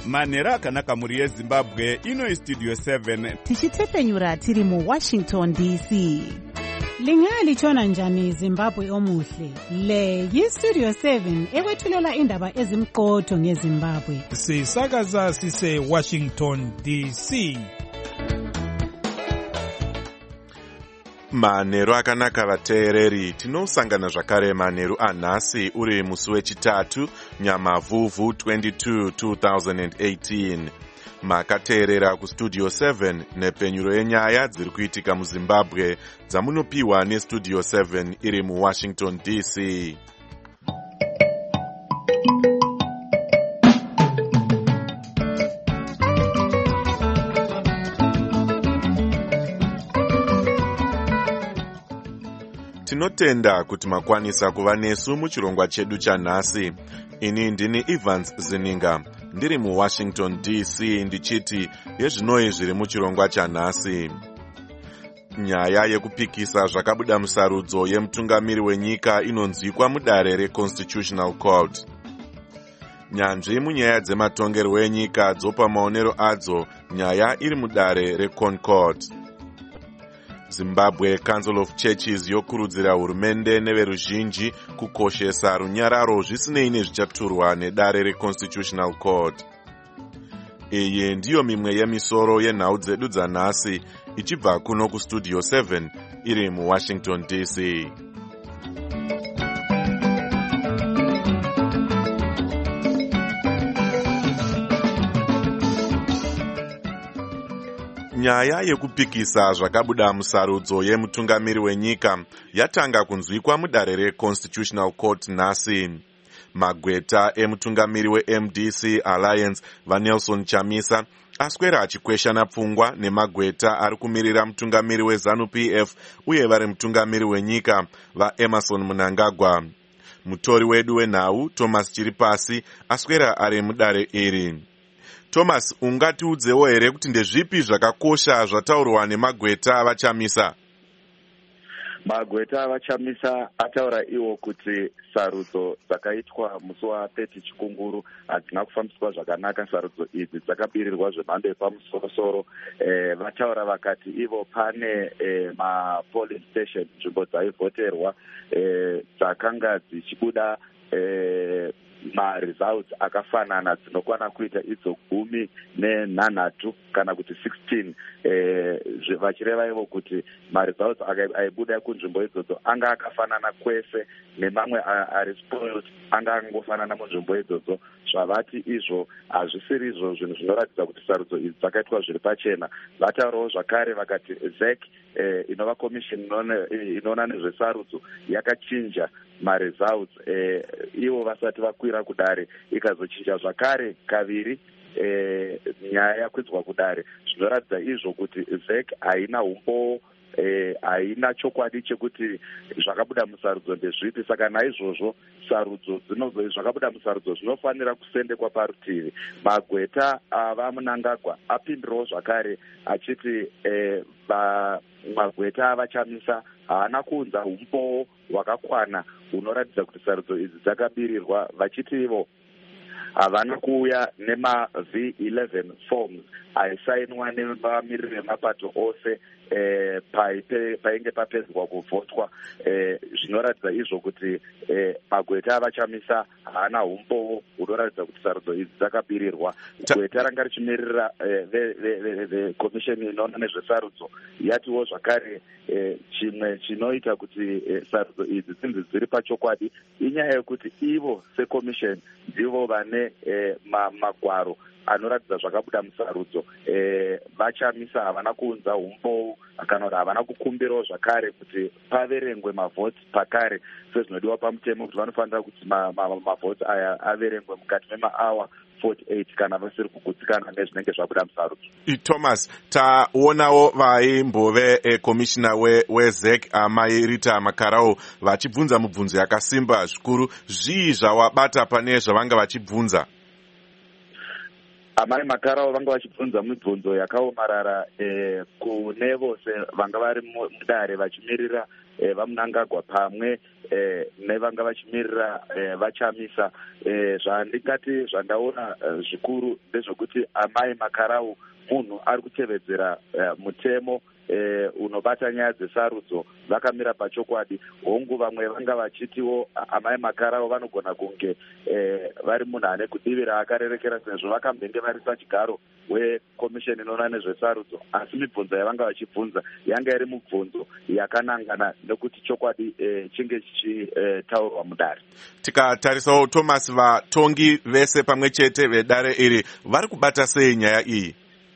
manhero akanaka mhuri yezimbabwe. Ino istudio 7 tichitepenyura tiri muWashington DC. Lingalitshona njani Zimbabwe omuhle? Le yistudio 7 ekwethulela indaba ezimqotho ngeZimbabwe. Sisakaza sise Washington DC. Manheru akanaka vateereri, tinosangana zvakare manheru anhasi uri musi wechitatu Nyamavhuvhu 22 2018. Makateerera kustudio 7 nepenyuro yenyaya dziri kuitika muZimbabwe dzamunopiwa nestudio 7 iri muWashington DC. Tinotenda kuti makwanisa kuva nesu muchirongwa chedu chanhasi. Ini ndini Evans Zininga, ndiri muWashington DC ndichiti yezvinoi zviri muchirongwa chanhasi. Nyaya yekupikisa zvakabuda musarudzo yemutungamiri wenyika inonzwikwa mudare reConstitutional Court. Nyanzvi munyaya dzematongerwo enyika dzopa maonero adzo, nyaya iri mudare reConcord. Zimbabwe Council of Churches yokurudzira hurumende neveruzhinji kukoshesa runyararo zvisinei nezvichaturwa nedare reConstitutional Court. Iyi ndiyo mimwe yemisoro yenhau dzedu dzanhasi ichibva kuno kustudio 7 iri muWashington DC. Nyaya yekupikisa zvakabuda musarudzo yemutungamiri wenyika yatanga kunzwikwa mudare reConstitutional Court nhasi. Magweta emutungamiri weMDC Alliance vaNelson Chamisa aswera achikweshana pfungwa nemagweta ari kumirira mutungamiri weZANU-PF uye vari mutungamiri wenyika vaEmerson Mnangagwa. Mutori wedu wenhau Thomas Chiripasi aswera ari mudare iri. Thomas, ungatiudzewo here kuti ndezvipi zvakakosha zvataurwa nemagweta vaChamisa? Magweta vaChamisa ataura iwo kuti sarudzo dzakaitwa musi wa30 Chikunguru hadzina kufambiswa zvakanaka. Sarudzo idzi dzakabirirwa zvemhando yepamusoro-soro. Vataura vakati ivo pane mapolling station, nzvimbo dzaivhoterwa, dzakanga dzichibuda results akafanana dzinokwana kuita idzo 13 kana kuti 16. Vachireva ivo kuti results aibuda kunzvimbo idzodzo anga akafanana kwese nemamwe ari spoiled anga angofanana munzvimbo idzodzo. Zvavati izvo hazvisiri izvo zvinhu zvinoratidza kuti sarudzo idzi dzakaitwa zviri pachena. Vataurawo zvakare vakati ZEC inova commission inoona nezvesarudzo yakachinja results ivo vasati vakwira kudare, ikazochinja zvakare kaviri nyaya yakwidzwa kudare. Zvinoratidza izvo kuti ZEC haina umbowo, haina chokwadi chekuti zvakabuda musarudzo ndezvipi. Saka naizvozvo sarudzo zvakabuda musarudzo zvinofanira kusendekwa parutivi. Magweta avaMnangagwa apindirawo zvakare achiti magweta avaChamisa haana kuunza umbowo hwakakwana hunoratidza kuti sarudzo idzi dzakabirirwa, vachiti ivo havana kuuya nema-V11 forms aisainwa nevamiriri vemapato ose painge papedzwa kuvhotwa. Zvinoratidza izvo kuti magweta avaChamisa haana umbowo hunoratidza kuti sarudzo idzi dzakabirirwa. Gweta ranga richimirira commission inoona nezvesarudzo yatiwo zvakare chimwe chinoita kuti sarudzo idzi dzinzi dziri pachokwadi inyaya yekuti ivo secommission ndivo vane magwaro anoratidza zvakabuda musarudzo. VaChamisa havana kuunza umbowo kana kuti havana kukumbirawo zvakare kuti paverengwe mavhoti pakare sezvinodiwa pamutemo kuti vanofanira kuti mavhoti aya averengwe mukati memaawa 48 kana vasiri kugutsikana nezvinenge zvabuda musarudzo. Thomas, taonawo vaimbove komishina weZEC amai Rita Makarau vachibvunza mibvunzo yakasimba zvikuru. Zvii zvawabata pane zvavanga vachibvunza? amai Makarau vanga vachibvunza mibvunzo yakaomarara kune vose vanga vari mudare vachimirira vaMnangagwa pamwe nevanga vachimirira vaChamisa. Zvandingati zvandaona zvikuru ndezvokuti amai Makarau munhu ari kutevedzera mutemo unobata nyaya dzesarudzo vakamira pachokwadi. Hongu vamwe vanga vachitiwo amai Makarau vanogona kunge vari munhu ane kudivira akarerekera sezvo vakambenge vari pachigaro wekomisheni inoona nezvesarudzo, asi mibvunzo yavanga vachibvunza yanga iri mibvunzo yakanangana nekuti chokwadi chinge chichitaurwa mudare. Tikatarisawo Thomas, vatongi vese pamwe chete vedare iri vari kubata sei nyaya iyi?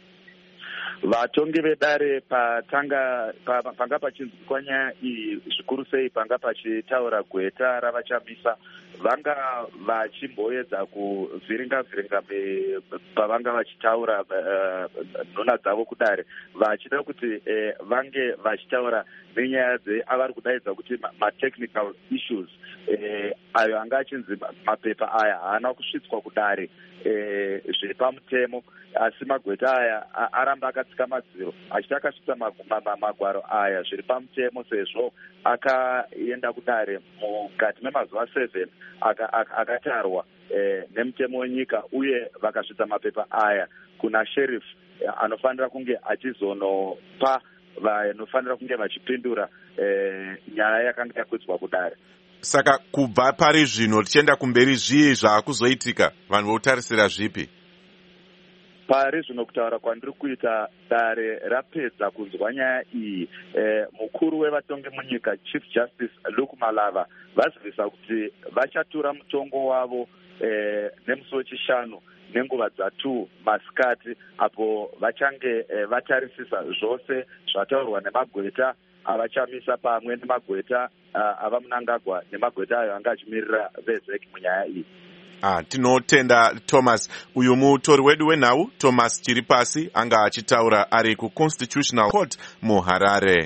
Vatongi vedare panga pachinzwikwa nyaya iyi zvikuru sei panga pachitaura gweta ravaChamisa, vanga vachimboedza kuvhiringa pavanga vachitaura nhuna dzavo kudare, vachida kuti vange vachitaura nenyaya dzeavari kudaidza kuti matechnical issues ayo anga achinzi mapepa aya haana kusvitswa kudare zviri pamutemo, asi magweta aya aramba akatsika madziro achiti akasvitsa magwaro aya zviri pamutemo, sezvo akaenda kudare mukati memazuva 7 akatarwa nemutemo wenyika, uye vakasvitsa mapepa aya kuna sheriff anofanira kunge achizonopa vanofanira kunge vachipindura nyaya yakanga yakwidzwa kudare. Saka kubva pari zvino tichienda kumberi zvii zvaakuzoitika, vanhu votarisira zvipi? Pari zvino kutaura kwandiri kuita, dare rapedza kunzwa nyaya iyi. Mukuru wevatongi munyika Chief Justice Luke Malava vazivisa kuti vachatura mutongo wavo nemusi wechishanu nenguva dza2 masikati, apo vachange vatarisisa zvose zvataurwa nemagweta avaChamisa pamwe nemagweta avaMnangagwa nemagweta ayo anga achimirira vezeki munyaya iyi. Tinotenda Thomas. Uyu mutori wedu wenhau Thomas Chiripasi anga achitaura ari kuConstitutional Court muHarare.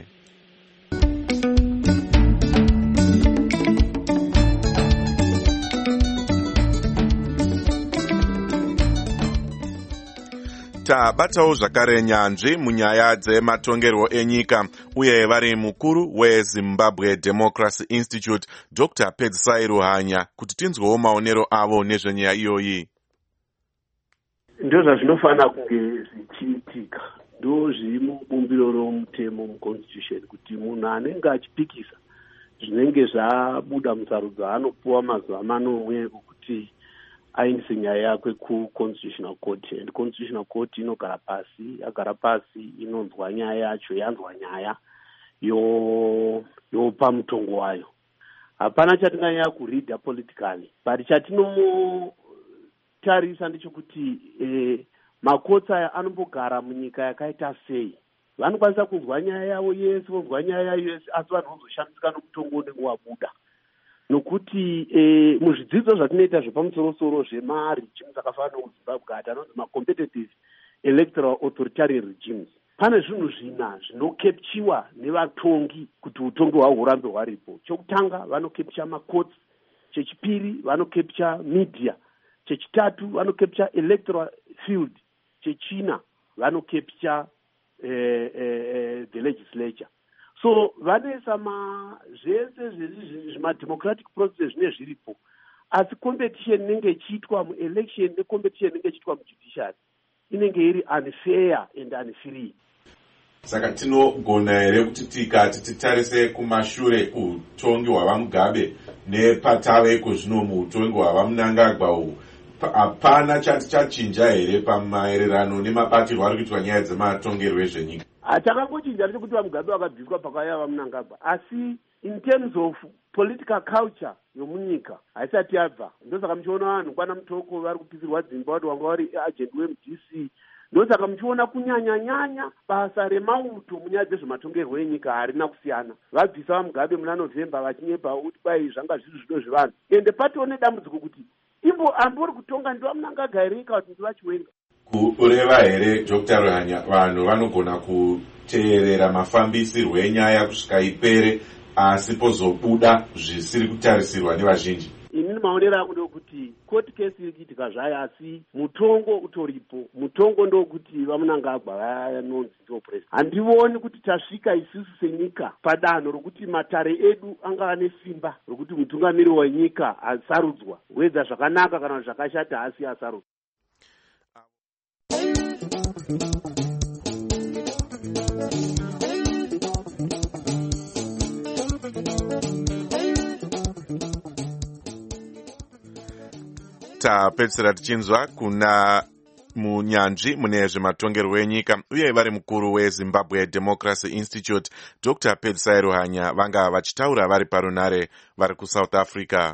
Tabatawo zvakare nyanzvi munyaya dzematongerwo enyika, uye vari mukuru weZimbabwe Democracy Institute Dr. Pedzisai Ruhanya kuti tinzwewo maonero avo nezvenyaya iyoyi. Ndo zvazvinofanira kunge zvichiitika, ndo zviri mubumbiro romutemo muconstitution kuti munhu anenge achipikisa zvinenge zvabuda musarudzo anopuwa mazuva 4 ekuti aindise nyaya yakwe kuConstitutional Court, and Constitutional Court inogara pasi, yagara pasi inonzwa nyaya yacho, yanzwa nyaya yopa mutongo wayo. Hapana chatinganyanya kuridha politically, but chatinotarisa ndechekuti makotsi aya anombogara munyika yakaita sei. Vanokwanisa kunzwa nyaya yavo yese, vonzwa nyaya yayo yese, asi vanhu vozoshandisika nomutongo unenge wabuda. Nokuti muzvidzidzo zvatinoita zvepamusoro-soro zvemari regimes akafanana muZimbabwe anonzi macompetitive electoral authoritarian regimes, pane zvinhu zvina zvinokepchiwa nevatongi kuti utongi hwavo hurambe hwaripo. Chokutanga vanokepcha makotsi, chechipiri vanokepcha media, chechitatu vanokepcha electoral field, chechina vanokepcha the legislature. So vanesa zvese zvemademocratic process zvine zviripo, asi competition inenge ichiitwa muelection necompetition inenge ichiitwa mujudiciary inenge iri unfair and unfree. Saka tinogona here kuti tikati titarise kumashure kutongi hwavaMugabe nepatave kuzvino muutongi hwavaMnangagwa uhu, hapana chati chachinja here pamaererano nemabatirwo ari kuitwa nyaya dzematongerwo ezvenyika? Chakangochinja ndechekuti vaMugabe vakabviswa pakauya vaMnangagwa, asi in terms of political culture yomunyika haisati yabva. Ndosaka muchiona vanhu kwana Mutoko vari kupisirwa dzimba kuti wanga vari agent weMDC. Ndosaka muchiona kunyanya basa remauto munyaya dzezvematongerwo enyika harina kusiyana. Vabvisa vaMugabe muna November vachinyepa kuti kwai zvanga zviri zvido zvevanhu, ende patione dambudziko kuti ambori kutonga ndivaMnangagwa here kana kuti ndivaChiwenga. Kureva here Dr. Ruhanya vanhu vanogona kuteerera mafambisirwo enyaya kusvika ipere asi pozobuda zvisiri kutarisirwa nevazhinji? Inini maonero ako ndokuti court case iri kuitika zvayo asi mutongo utoripo. Mutongo ndokuti vaMunangagwa vanonzi ndo president. Handioni kuti tasvika isusu senyika padanho rokuti matare edu angava nesimba rokuti mutungamiri wenyika asarudzwa, wedza zvakanaka kana zvakashata asi asarudzwa. tapedzisira tichinzwa kuna munyanzvi mune zvematongerwo enyika uye vari mukuru weZimbabwe Democracy Institute Dr. Pedzisai Ruhanya vanga vachitaura vari parunare vari kuSouth Africa.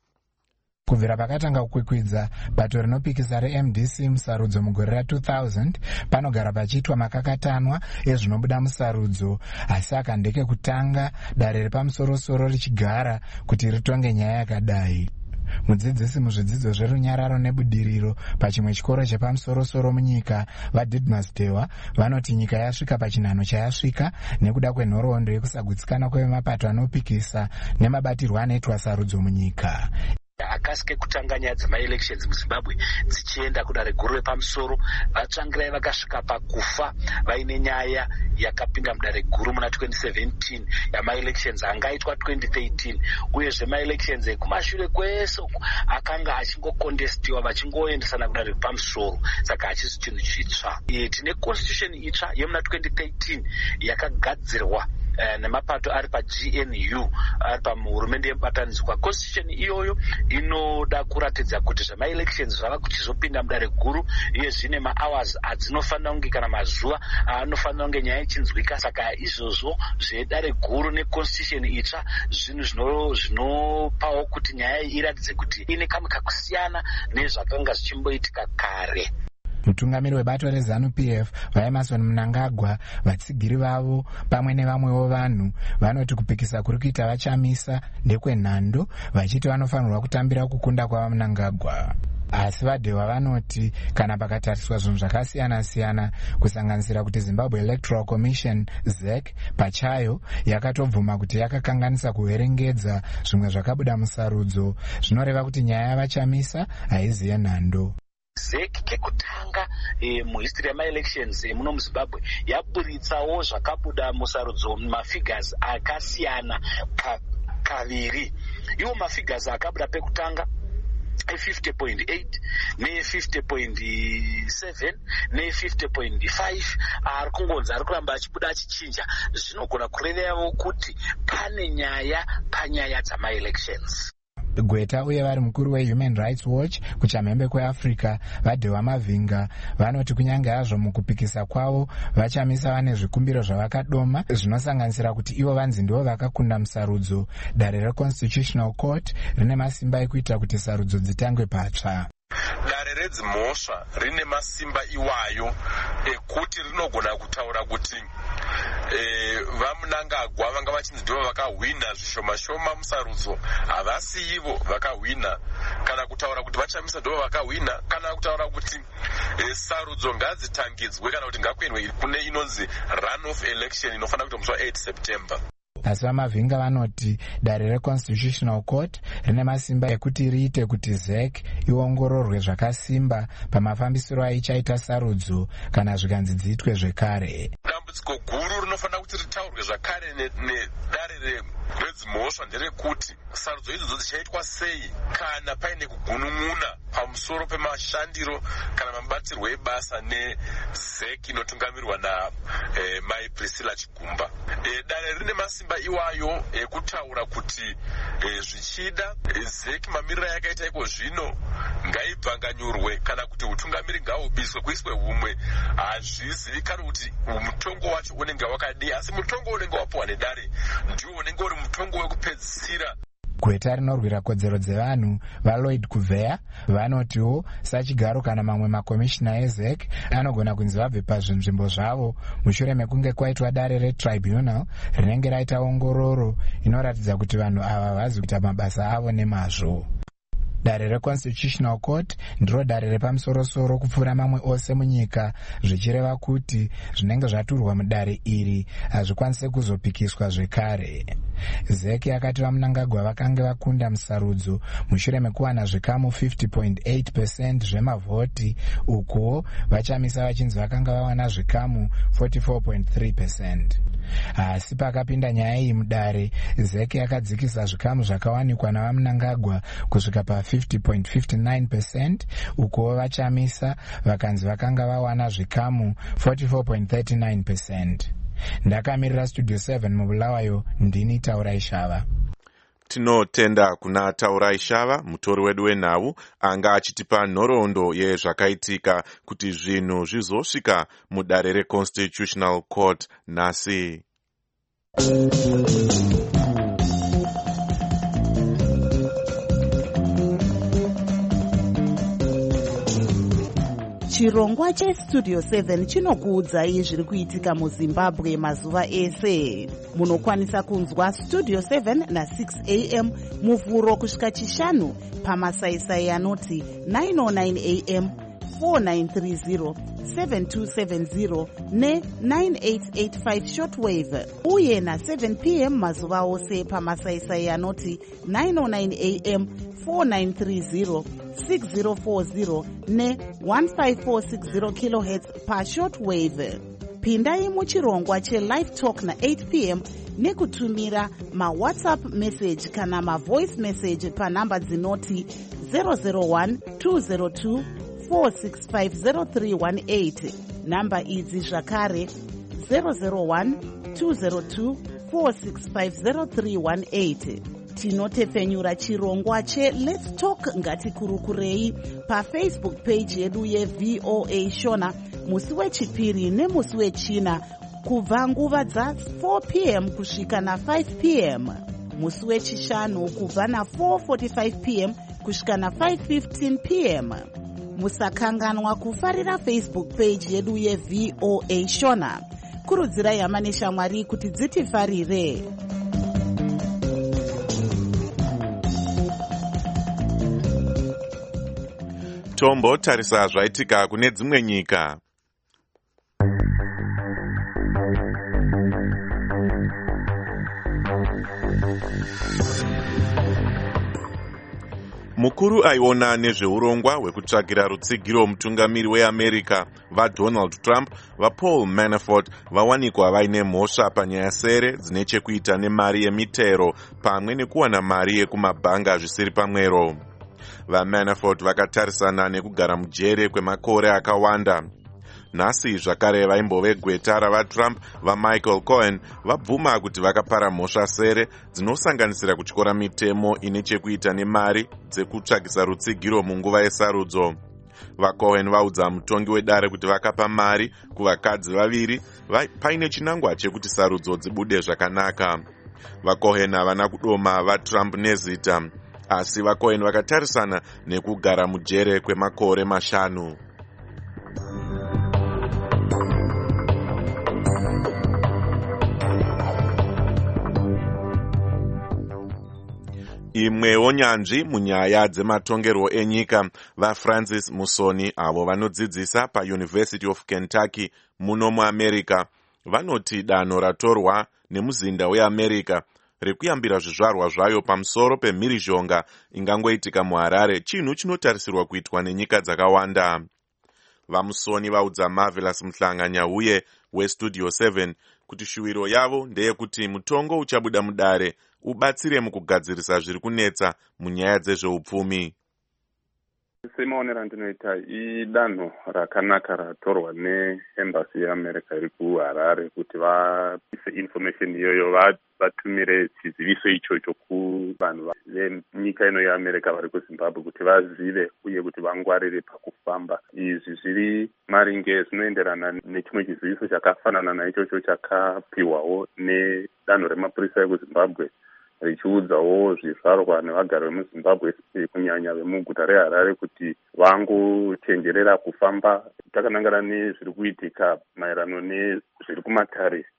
Kubvira pakatanga kukwikwidza bato rinopikisa reMDC musarudzo mugore ra2000 panogara pachiitwa makakatanwa ezvinobuda musarudzo, asi akandeke kutanga dare repamusorosoro richigara kuti ritonge nyaya yakadai. Mudzidzisi muzvidzidzo zverunyararo nebudiriro pachimwe chikoro chepamusorosoro munyika vaDidmus Dewa vanoti nyika yasvika pachinhano chayasvika nekuda kwenhoroondo yekusagutsikana kwemapato anopikisa nemabatirwo anoitwa sarudzo munyika. Akasike kutanga nyaya dzemaelections muZimbabwe dzichienda kudare guru repamusoro, vatsvangirai vakasvika pakufa vaine nyaya yakapinda mudare guru muna 2017 yamaelections angaitwa 2013, uyezve maelections ekumashure kwese akanga achingokondestiwa vachingoendesana kudare repamusoro, saka hachisi chinhu chitsva. Tine constitution itsva yemuna 2013 yakagadzirwa nemapato ari paGNU ari pahurumende yebatanidzwa. Constitution iyoyo inoda kuratidza kuti zvamaelections zvava kuchizopinda mudare guru iye zvine mahours adzinofanira kunge kana mazuva anofanira kunge nyaya ichinzwika. Saka izvozvo zvedare guru neconstitution itsva zvinhu zvinopawo kuti nyaya iratidze kuti ine kamwe kakusiyana nezvakanga zvichimboitika kare. Mutungamiri webato reZANU-PF vaEmmerson Mnangagwa, vatsigiri vavo pamwe nevamwewo vanhu vanoti kupikisa kuri kuita vachamisa ndekwenhando, vachiti vanofanirwa kutambira kukunda kwavaMnangagwa. Asi vaDewa vanoti kana pakatariswa zvinhu zvakasiyana-siyana kusanganisira kuti Zimbabwe Electoral Commission ZEC pachayo yakatobvuma kuti yakakanganisa kuverengedza zvimwe zvakabuda musarudzo, zvinoreva kuti nyaya yavachamisa haizi yenhando. ZEC kekutanga muhistory yamaelections muno muZimbabwe yaburitsawo zvakabuda musarudzo mafigures akasiyana kaviri. Iwo mafigures akabuda pekutanga 50.8 ne50.7 ne50.5 ari kungonzi ari kuramba achibuda achichinja. Zvinogona kurevewo kuti pane nyaya panyaya dzamaelections. Gweta uye vari mukuru weHuman Rights Watch kuchamhembe kweAfrica vaDewa Mavhinga vanoti kunyange hazvo mukupikisa kwavo vachamisa vane zvikumbiro zvavakadoma zvinosanganisira kuti ivo vanzi ndivo vakakunda musarudzo, dare reConstitutional Court rine masimba ekuita kuti sarudzo dzitangwe patsva. Dare redzimhosva rine masimba iwayo ekuti rinogona kutaura kuti vaMnangagwa vanga vachinzi ndivo vakahwina zvishoma-shoma musarudzo, havasi ivo vakahwina, kana kutaura kuti vachamisa ndivo vakahwina, kana kutaura kuti sarudzo ngadzitangidzwe kana kuti ngakuendwe kune inonzi run-off election inofanira kuita musi wa8 September. Asi vaMavhinga vanoti dare reConstitutional Court rine masimba ekuti riite kuti ZEC iongororwe zvakasimba pamafambisiro aichaita sarudzo kana zvikanzi dziitwe zvekare. Dambudziko guru rinofanira kuti ritaurwe zvakare nedare redzimhosva nderekuti sarudzo idzodzo dzichaitwa sei kana paine kugunun'una pamusoro pemashandiro kana mabatirwo ebasa neZEC inotungamirwa naMai Priscilla Chigumba. Dare rine masimba iwayo ekutaura kuti zvichida ZEC mamiriro yakaita iko zvino ngaibvanganyurwe kana kuti utungamiri ngahubiswe kuiswe humwe. Hazvizivikanwi kuti mutongo wacho unenge wakadii, asi mutongo unenge wapiwa nedare ndiwo unenge uri mutongo wekupedzisira. Gweta rinorwira kodzero dzevanhu vaLloyd Kuveya vanotiwo sachigaro kana mamwe makomishina eZEC anogona kunzi vabve pazvinzvimbo zvavo mushure mekunge kwaitwa dare retribunal rinenge raita ongororo inoratidza kuti vanhu ava vazi kuita mabasa avo nemazvo. Dare reConstitutional Court ndiro dare repamusoro-soro kupfuura mamwe ose munyika, zvichireva kuti zvinenge zvaturwa mudare iri hazvikwanise kuzopikiswa zvekare. Zeke akati vaMnangagwa vakanga vakunda musarudzo mushure mekuwana zvikamu 50.8% zvemavhoti, uko vachamisa vachinzi vakanga vawana zvikamu 44.3%. Asi pakapinda nyaya iyi mudare, Zeke akadzikisa zvikamu zvakawanikwa navaMnangagwa kusvika pa 50.59%, uko vachamisa vakanzi vakanga vawana zvikamu 44.39%. Ndakamirira Studio 7 mubulawayo, ndini Taurai Shava. Tinotenda kuna Taurai Shava, mutori wedu wenhau, anga achitipa nhoroondo yezvakaitika kuti zvinhu zvizosvika mudare reConstitutional Court nhasi. Chirongwa cheStudio 7 chinokuudzai zviri kuitika muZimbabwe mazuva ese. Munokwanisa kunzwa Studio 7 na6 am muvhuro kusvika chishanu pamasaisai anoti 909 am, 4930, 7270 ne9885 shortwave, uye na7 pm mazuva ose pamasaisai anoti 909 am, 4930, 6040 ne1546 kHz pashortwave. Pindai muchirongwa chelive talk na8 pm nekutumira mawhatsapp message kana mavoice message panhamba dzinoti 001 202 4650318. Namba idzi zvakare 001 202 4650318. Tinotepfenyura chirongwa cheLet's Talk Ngatikurukurei paFacebook page yedu yeVOA Shona musi wechipiri nemusi wechina kubva nguva dza4 pm kusvika na5 pm, musi wechishanu kubva na4:45 pm kusvika na5:15 pm. Musakanganwa kufarira Facebook page yedu yeVOA Shona. Kurudzirai hama neshamwari kuti dzitifarire. Tombo tarisa zvaitika kune dzimwe nyika. Mukuru aiona nezveurongwa hwekutsvagira rutsigiro mutungamiri weAmerica vaDonald Trump vaPaul Manafort vawanikwa vaine mhosva panyaya sere dzine chekuita nemari yemitero pamwe nekuwana mari yekumabhanga zvisiri pamwero. VaManafort vakatarisana nekugara mujere kwemakore akawanda. Nhasi zvakare vaimbove gweta ravaTrump vaMichael Cohen vabvuma kuti vakapara mhosva sere dzinosanganisira kutyora mitemo ine chekuita nemari dzekutsvagisa rutsigiro munguva yesarudzo. VaCohen vaudza mutongi wedare kuti vakapa mari kuvakadzi vaviri paine chinangwa chekuti sarudzo dzibude zvakanaka. VaCohen havana kudoma vaTrump nezita, asi vaCohen vakatarisana nekugara mujere kwemakore 5. Imwewo nyanzvi munyaya dzematongerwo enyika vaFrancis Musoni avo vanodzidzisa paUniversity of Kentucky muno muAmerica vanoti danho ratorwa nemuzinda weAmerica rekuyambira zvizvarwa zvayo pamusoro pemhirizhonga ingangoitika muHarare chinhu chinotarisirwa kuitwa nenyika dzakawanda. VaMusoni vaudza Marvelous Mhlanga-Nyauye weStudio 7 kuti shuwiro yavo ndeyekuti mutongo uchabuda mudare ubatsire mukugadzirisa zviri kunetsa munyaya dzezveupfumi. Semaonero andinoita idanho rakanaka ratorwa neembassy yeAmerica iri kuHarare kuti vaise information iyoyo vatumire chiziviso ichocho kuvanhu venyika ino yeAmerica vari kuZimbabwe kuti vazive uye kuti vangwarire pakufamba. Izvi zviri maringe zvinoenderana nechimwe chiziviso chakafanana naichocho chakapiwawo nedanho remapurisa ekuZimbabwe richiudzawo zvizvarwa nevagari vemuZimbabwe kunyanya vemuguta reHarare kuti vangochenjerera kufamba takanangana nezviri kuitika maererano nezviri kumatare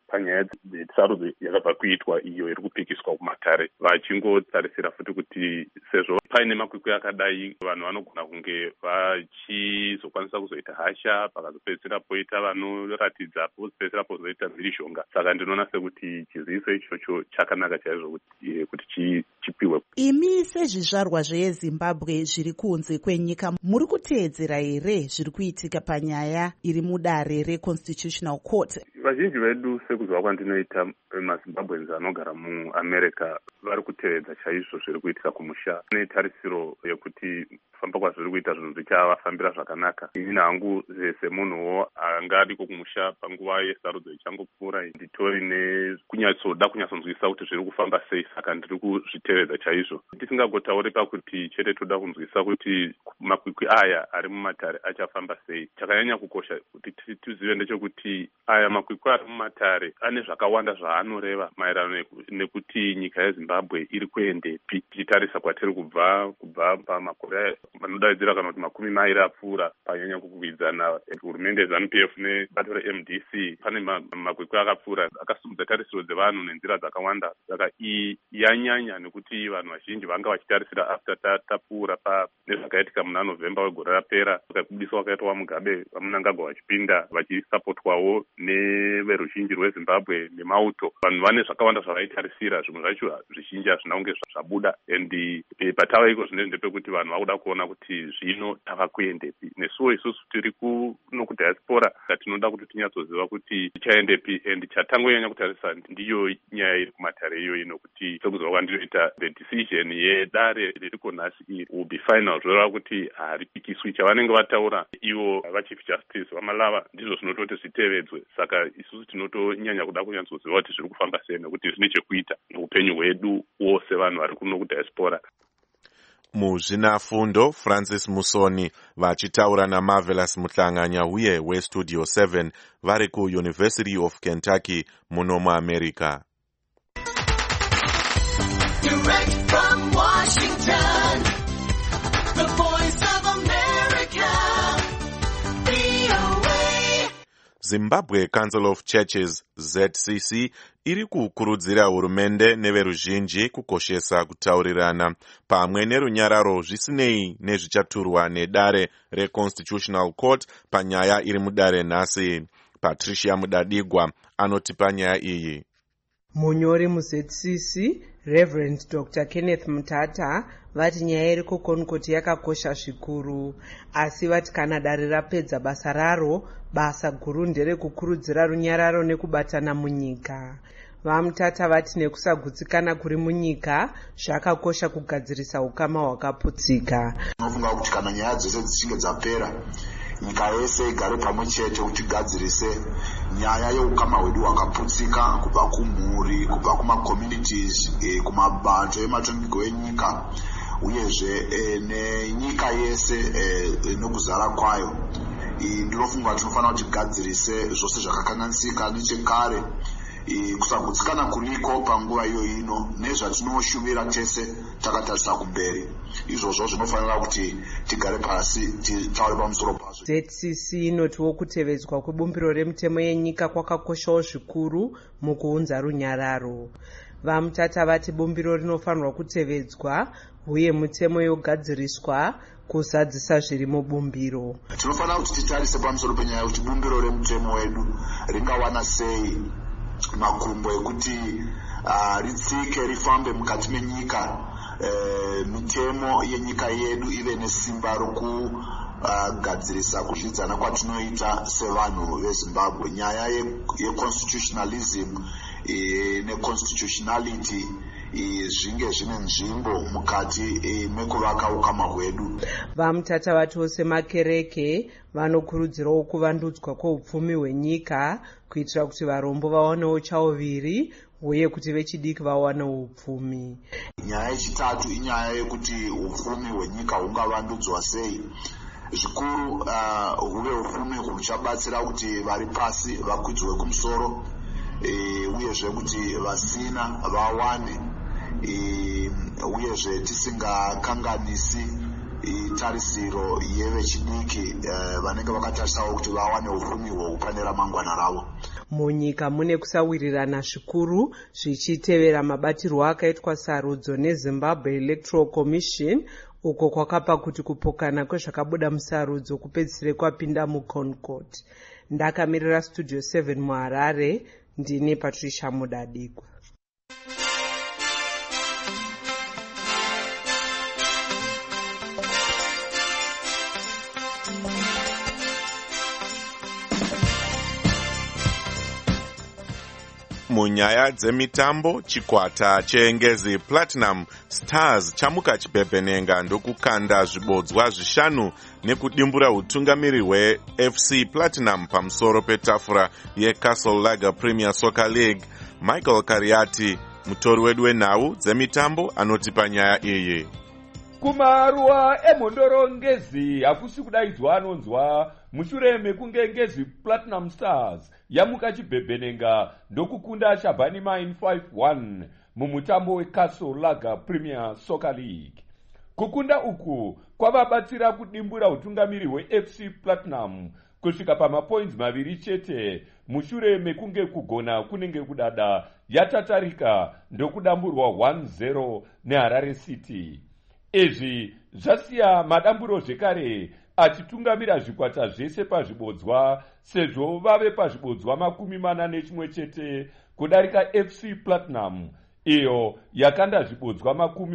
panyaya dzesarudzo yakabva kuitwa iyo iri kupikiswa kumatare, vachingotarisira futi kuti sezvo paine makwikwi akadai vanhu vanogona kunge vachizokwanisa kuzoita hasha, pakazopedzisira poita vanoratidza, pozopedzisira pozoita mhirishonga. Saka ndinoona sekuti chiziviso ichocho chakanaka chaizvo kuti chipiwe. Imi sezvizvarwa zveZimbabwe zviri kunze kwenyika, muri kuteedzera here zviri kuitika panyaya iri mudare reConstitutional Court? Vazhinji vedu sekuziva kwandinoita maZimbabweans anogara muAmerica vari kutevedza chaizvo zviri kuitika kumusha. Netarisiro yekuti kufamba kwazviri kuita zvinhu zvichavafambira zvakanaka. Ini hangu semunhuwo anga ariko kumusha panguva yesarudzo ichangopfuura, nditori nekunyatsoda kunyatsonzwisa kuti zviri kufamba sei, saka ndiri kuzvitevedza chaizvo. Tisingagotauri pakuti chete toda kunzwisa kuti makwikwi aya ari mumatare achafamba sei. Chakanyanya kukosha kuti tizive ndechekuti aya makwikwi ari mumatare ane zvakawanda zvaanoreva maererano nekuti nyika yeZimbabwe iri kuendepi. Tichitarisa kwatiri kubva pamakore anodaidzira kana kuti 20 apfuura panyanya kukwidzana hurumende ZANU-PF nebato reMDC, pane makwikwi akapfuura akasimudza tarisiro dzevanhu nenzira dzakawanda. Saka iyi yanyanya nekuti vanhu vazhinji vanga vachitarisira after tapfuura nezvakaitika muna November wegore rapera, kubudisa wakaitwa Mugabe vamunangagwa vachipinda vachisapotwawo neveruzhinji rweZimbabwe nemauto. Vanhu vane zvakawanda zvavaitarisira, zvimwe zvacho zvizhinji hazvina kunge zvabuda, and patava iko zvine ndepekuti vanhu vakuda kuona kuti zvino tava kuendepi. Nesuwo isusu tiri kuno kudiaspora tinoda kuti tinyatsoziva kuti tichaendepi, and chatangonyanya kutarisa ndiyo nyaya iri kumatare iyoyi, nokuti sekuziva kwandinoita the decision yedare ririko nhasi iri will be final, zvoreva kuti haripikiswi. Chavanenge vataura ivo vachief justice vamalava ndizvo zvinototi zvitevedzwe. Saka isusu tinotonyanya kuda kunyatsoziva kuti zviri kufamba sei, nekuti zvine chekuita noupenyu hwedu wose vanhu vari kuno kudiaspora. Muzvinafundo Francis Musoni vachitaura naMarvelous Muhlanganya uye weStudio 7 vari kuUniversity of Kentucky muno muAmerica. Direct from Washington, the voice of America, VOA. Zimbabwe Council of Churches ZCC iri kukurudzira hurumende neveruzhinji kukoshesa kutaurirana pamwe nerunyararo zvisinei nezvichaturwa nedare reConstitutional Court panyaya iri mudare nhasi. Patricia Mudadigwa anotipa nyaya iyi. Munyori muZCC Reverend Dr. Kenneth Mutata vati nyaya iri kuConcord yakakosha zvikuru, asi vati kana dare rapedza basa raro, basa guru nderekukurudzira runyararo nekubatana munyika. VaMutata vati nekusagutsikana kuri munyika zvakakosha kugadzirisa ukama hwakaputsika. Unofunga kuti kana nyaya dzese dzichinge dzapera, nyika yese igare pamwe chete kuti gadzirise nyaya yeukama hwedu hwakaputsika, kubva kumhuri, kubva kumacommunities, kumabanjo ematongerwo enyika, uyezve nenyika yese nokuzara kwayo. Ndinofunga kuti tinofanira kuti gadzirise zvose zvakakanganisika nechekare, kusagutsikana kuriko panguva iyo ino nezvatinoshuvira tese takatarisa kumberi. Izvozvo zvinofanira kuti tigare pasi titaure pamusoro pazvo. ZCC inotiwo kutevedzwa kwebumbiro remutemo yenyika kwakakoshawo zvikuru mukuunza runyararo. VaMutata vati bumbiro rinofanirwa kutevedzwa uye mutemo yogadziriswa kuzadzisa zviri mubumbiro. Tinofanira kuti titarise pamusoro penyaya kuti bumbiro remutemo wedu ringawana sei makumbo ekuti ritsike rifambe mukati menyika, mitemo yenyika yedu ive nesimba rokugadzirisa kuzvidzana kwatinoita sevanhu veZimbabwe. Nyaya yeconstitutionalism neconstitutionality zvinge zvine nzvimbo mukati mekuvaka ukama hwedu. VaMutata vatiwo semakereke vanokurudzirawo kuvandudzwa kweupfumi hwenyika kuitira kuti varombo vawanewo chauviri uye kuti vechidiki vawanewo upfumi. Nyaya yechitatu inyaya yekuti upfumi hwenyika hungavandudzwa sei. Zvikuru huve upfumi huchabatsira kuti vari pasi vakwidzwe kumusoro, uyezve kuti vasina vawane, uyezve tisingakanganisi tarisiro yevechidiki vanenge vakatarisawo kuti vawane upfumi hweupanera mangwana ravo. Munyika mune kusawirirana zvikuru zvichitevera mabatirwo akaitwa sarudzo neZimbabwe Electoral Commission, uko kwakapa kuti kupokana kwezvakabuda musarudzo kupedzisire kwapinda muConcord. Ndakamirira Studio 7 muHarare, ndine Patricia Mudadikwa. Munyaya dzemitambo, chikwata cheNgezi Platinum Stars chamuka chibhebhenenga ndokukanda zvibodzwa 5 nekudimbura utungamiri hweFC Platinum pamusoro petafura yeCastle Lager Premier Soccer League. Michael Kariati, mutori wedu wenhau dzemitambo, anoti panyaya iyi. Kumaruwa emhondoro Ngezi hakusi kudaidzwa anonzwa mushure mekunge Ngezi Platinum Stars yamuka chibhebhenenga ndokukunda Shabani Mine 5-1 mumutambo weCastle Lager Premier Soccer League. Kukunda uku kwavabatsira kudimbura utungamiri hweFC Platinum kusvika pamapoints 2 chete mushure mekunge kugona kunenge kudada yatatarika ndokudamburwa 1-0 neHarare City. Izvi zvasiya madamburo zvekare achitungamira zvikwata zvese pazvibodzwa, sezvo vave pazvibodzwa 41 chete kudarika FC Platinum iyo yakanda zvibodzwa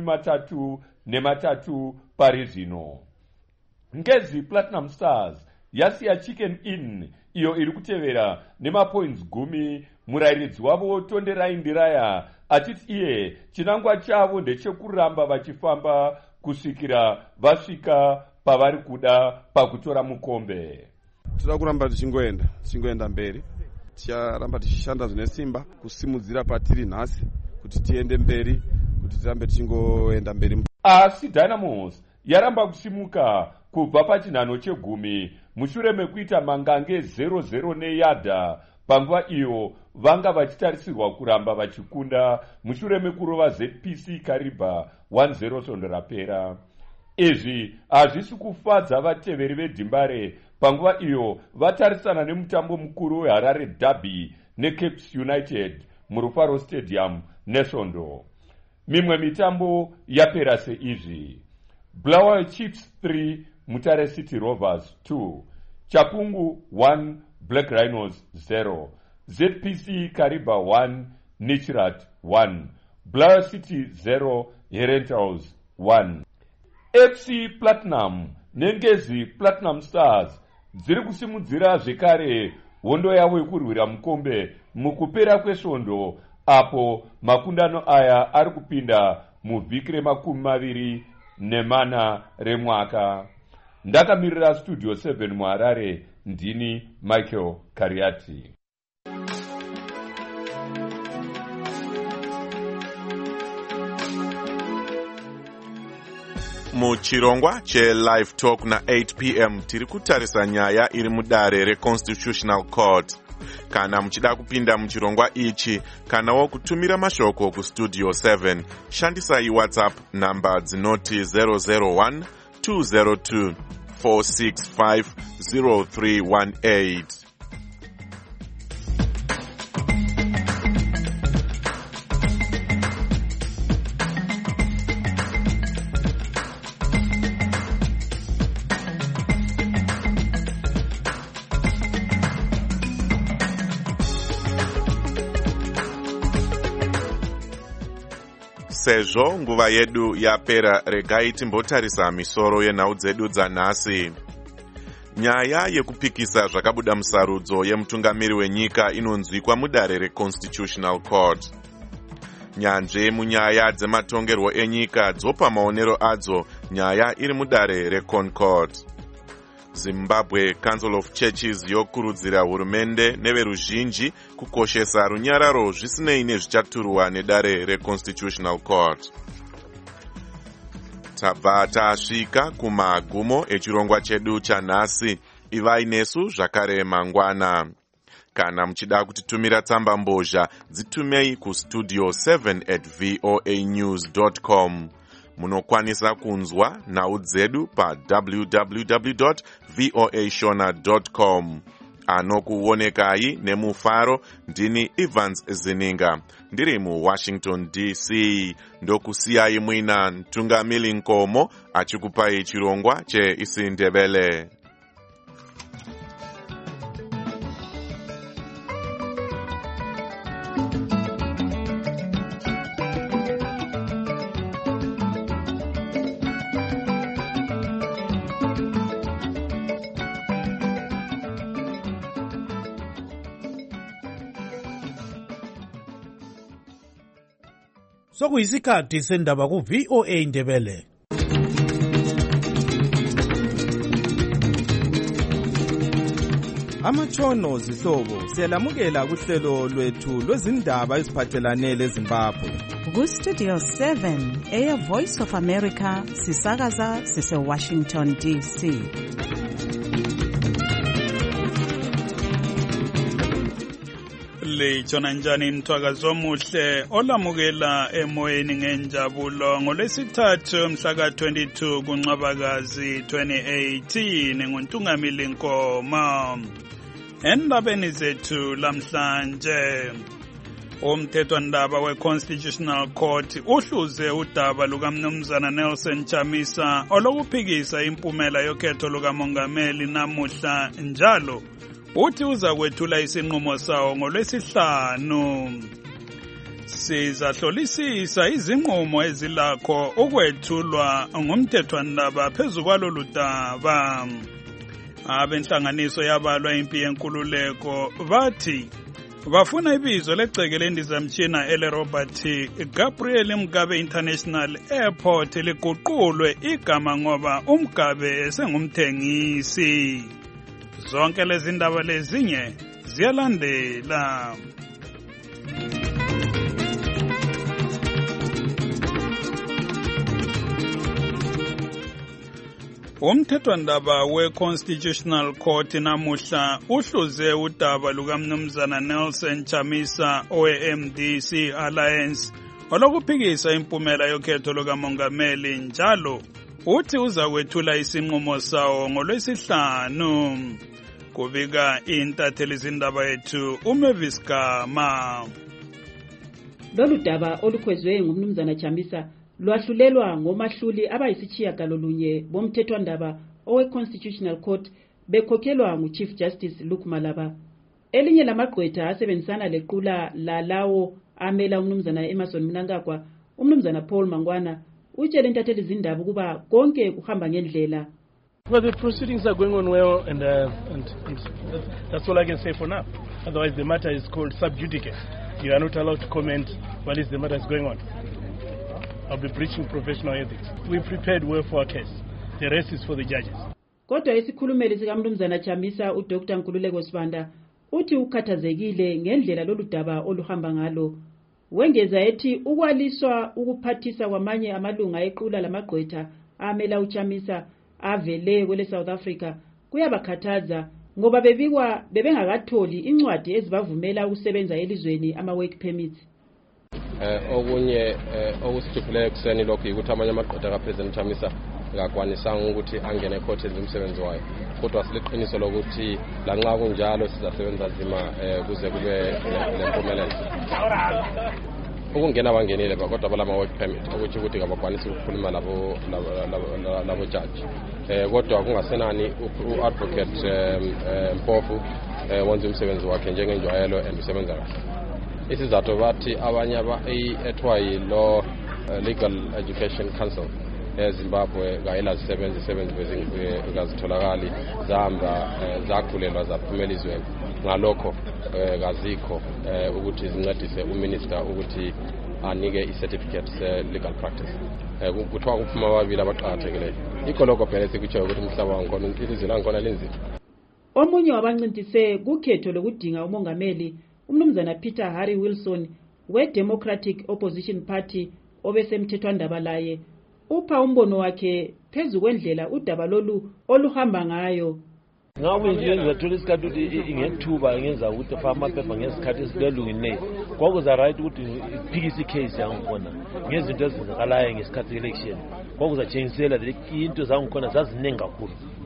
33 pari zvino. Ngezi Platinum Stars yasiya Chicken Inn iyo iri kutevera nemapoints 10. Murairidzi wavo Tonderai Ndiraya achiti iye chinangwa chavo ndechekuramba vachifamba kusvikira vasvika pavari kuda pakutora mukombe. Tinoda kuramba tichingoenda mberi, ticharamba tichishanda zvine simba kusimudzira patiri nhasi kuti tiende mberi, kuti tirambe tichingoenda mberi. Asi Dynamos yaramba kusimuka kubva pachinhano che10 mushure mekuita mangange 0-0 neYada. Panguva iyo vanga vachitarisirwa kuramba vachikunda mushure mekurova ZPC Kariba 1-0 svondo rapera. Izvi hazvisi kufadza vateveri veDimbare panguva iyo vatarisana nemutambo mukuru weHarare Derby neCapes United muRufaro Stadium nesvondo. Mimwe mitambo yapera seizvi: Bulawayo Chiefs 3 Mutare City Rovers 2, Chapungu 1 Black Rhinos 0, ZPC Kariba 1 Nichirat 1, Bulawayo City 0 Herentals 1. FC Platinum neNgezi Platinum Stars dziri kusimudzira zvekare hondo yavo yekurwira mukombe mukupera kwesvondo, apo makundano aya ari kupinda muvhiki re24 remwaka. Ndakamirira Studio 7 muHarare, ndini Michael Kariati. Muchirongwa che-Live Talk na 8 p.m. tiri kutarisa nyaya iri mudare reConstitutional Court. Kana muchida kupinda muchirongwa ichi kanawo kutumira mashoko kuStudio 7, shandisai WhatsApp namba dzinoti 001 202 465 0318. Sezvo nguva yedu yapera, regai timbotarisa misoro yenhau dzedu dzanhasi. Nyaya yekupikisa zvakabuda musarudzo yemutungamiri wenyika inonzwikwa mudare reConstitutional Court. Nyanzve munyaya dzematongerwo enyika dzopa maonero adzo nyaya iri mudare reConcord. Zimbabwe Council of Churches yokurudzira hurumende neveruzhinji kukoshesa runyararo zvisinei nezvichaturwa nedare reConstitutional Court. Tabva tasvika kumagumo echirongwa chedu chanhasi. Ivai nesu zvakare mangwana. Kana muchida kutitumira tsamba mbozha, dzitumei kustudio 7@voanews.com. Munokwanisa kunzwa nhau dzedu pa www.voashona.com. anokuonekai nemufaro. Ndini Evans Zininga ndiri muWashington DC. Ndokusiyai mwina Mtungamili Nkomo achikupai chirongwa cheIsiNdebele. Sokuyisikhathi sendaba ku VOA Ndebele. Amatshono zihlobo siyalamukela kuhlelo lwethu lwezindaba eziphathelane leZimbabwe. Ku Studio 7 Air Voice of America sisakaza sise Washington DC. Litshona njani mthwakazi omuhle olamukela emoyeni ngenjabulo ngolwesithathu mhla ka 22 kuNcwabakazi 2018 nguNtungamili Nkomo. Endabeni zethu lamhlanje, umthethwandaba we-Constitutional Court uhluze udaba lukaMnumzana Nelson Chamisa olokuphikisa impumela yokhetho lukamongameli namuhla njalo uthi uza kwethula isinqumo sawo ngolwesihlanu. Sizahlolisisa izinqumo ezilakho ukwethulwa ngumthethwandaba phezu kwalolu daba. Abenhlanganiso yabalwa impi yenkululeko bathi bafuna ibizo legceke lendizamtshina ele-Robert Gabriel Mugabe International Airport liguqulwe igama ngoba uMugabe esengumthengisi. Zonke lezi ndaba lezinye ziyalandela. Umthethwandaba we-Constitutional Court namuhla uhluze udaba lukaMnumzana Nelson Chamisa owe-MDC Alliance olokuphikisa impumela yokhetho lukamongameli njalo uthi uza kwethula isinqumo sawo ngolwesihlanu. Kubika intatheli zindaba yethu uMavis Gama. Lolu daba olukhwezwe ngumnumzana Chamisa lwahlulelwa ngomahluli abayisitshiyagalolunye bomthethwandaba owe-Constitutional Court bekhokhelwa nguChief Justice Luke Malaba. Elinye lamagqwetha asebenzisana lequla lalawo amela umnumzana Emerson Mnangagwa, umnumzana Paul Mangwana, utshela intatheli zindaba ukuba konke kuhamba ngendlela. Well, the proceedings are going on well, and that's all I can say for now. Otherwise, the matter is called sub judice. You are not allowed to comment while the matter is going on. I'll be breaching professional ethics. We prepared well for our case. The rest is for the judges. Kodwa isikhulumeli sikaMnumzana Chamisa uDr Nkululeko Sibanda uthi ukhathazekile ngendlela lolu daba oluhamba ngalo. Wengeza ethi ukwaliswa ukuphathisa kwamanye amalunga equla lamagqwetha amela uChamisa avele kwele South Africa kuyabakhathaza ngoba bebengakatholi incwadi ezibavumela ukusebenza elizweni ama-work permits. Okunye okusithuphile kuseni lokho ukuthi amanye amagqwetha kaPresident Chamisa ngakwanisanga ukuthi angene ecourt umsebenzi wayo, kodwa sileqiniso lokuthi lanxa kunjalo sizasebenza nzima kuze kube lempumelelo. Ukungena bangenile kodwa balama work permit ukuthi ngabakwanisa ukukhuluma labo judge. Kodwa kungasenani uadvocate Mpofu wenza umsebenzi wakhe njengenjwayelo emsebenza kahle. Isizathu bathi abanye ethwa yi-Law Legal Education Council eZimbabwe kayilazisebenzi bezingazitholakali zahamba zakhulelwa zaphumela izweni, ngalokho kazikho ukuthi zincedise uminister ukuthi anike i-certificate se-legal practice. Kuthiwa kuphuma ababili abaqakathekileyo, yikho lokho phela sikutsho ukuthi umhlaba wangikhona ilizwe langikhona linzima. Omunye wabancintise kukhetho lokudinga umongameli umnumzana Peter Harry Wilson we-Democratic Opposition Party obesemthethwandaba laye upha umbono wakhe phezu kwendlela udaba lolu oluhamba ngayo. Ngabe nje ngizathola isikhathi ukuthi ngethuba ngenza ukuthi fa amaphepha ngesikhathi esilungile kwakuza right ukuthi iphikise icase yangikhona ngezinto ezenzakalayo ngesikhathi election kwakuza changelela into zangikhona zaziningi kakhulu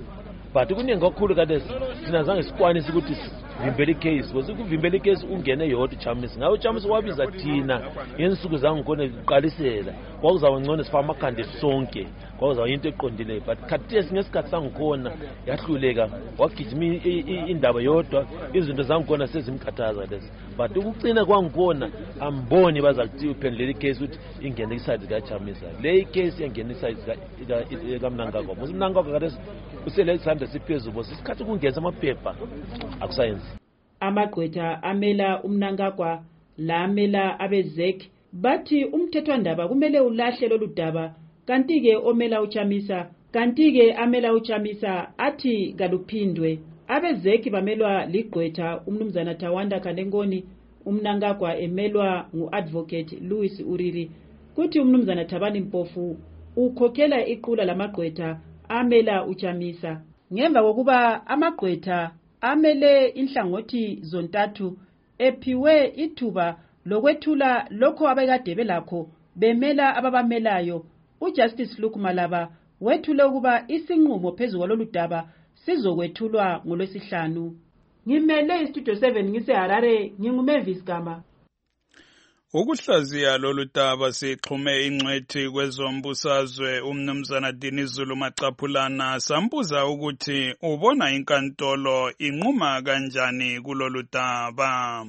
but kuningi kakhulu kade thina zange sikwanise ukuthi vimbele case because ukuvimbela icase ungene yodwa uChamisa ngawe uChamisa wabiza thina ngensuku zangikhona uqalisela kwakuzaba ngcono sifa amakhande sonke kwakuzaba into eqondile but khathesi ngesikhathi sangikhona yahluleka wagijima indaba yodwa izinto zangikhona sezimkhathaza lezi but ukucina kwangikhona amboni bazakuthi uphendlela icase ukuthi ingene iside kaChamisa le case yangena iside kaMnangagwa uMnangagwa kade usele isandla siphezulu sisikhathi kungenza amaphepha akusayenzi amagqwetha amela uMnangagwa la amela abezek bathi umthethwandaba kumele ulahle lolu daba kanti-ke omela uChamisa kanti-ke amela uChamisa athi kaluphindwe abezek bamelwa ligqwetha umnumzana Tawanda Kanengoni uMnangagwa emelwa ngu-advocate Louis Uriri kuthi umnumzana Thabani Mpofu ukhokhela iqula lamagqwetha amela uChamisa ngemva kokuba amagqwetha amele inhlangothi zontathu ephiwe ithuba lokwethula lokho abekade belakho bemela ababamelayo uJustice Luke Malaba wethule ukuba isinqumo phezulu kwalolu daba sizokwethulwa ngolwesihlanu. Ngimele iStudio 7 ngiseHarare nginguMavis Gama. Ukuhlaziya lolu daba sixhume ingcwethi kwezombusazwe umnumzana Dinizulu Macaphulana sambuza ukuthi ubona inkantolo inquma kanjani kulolu daba.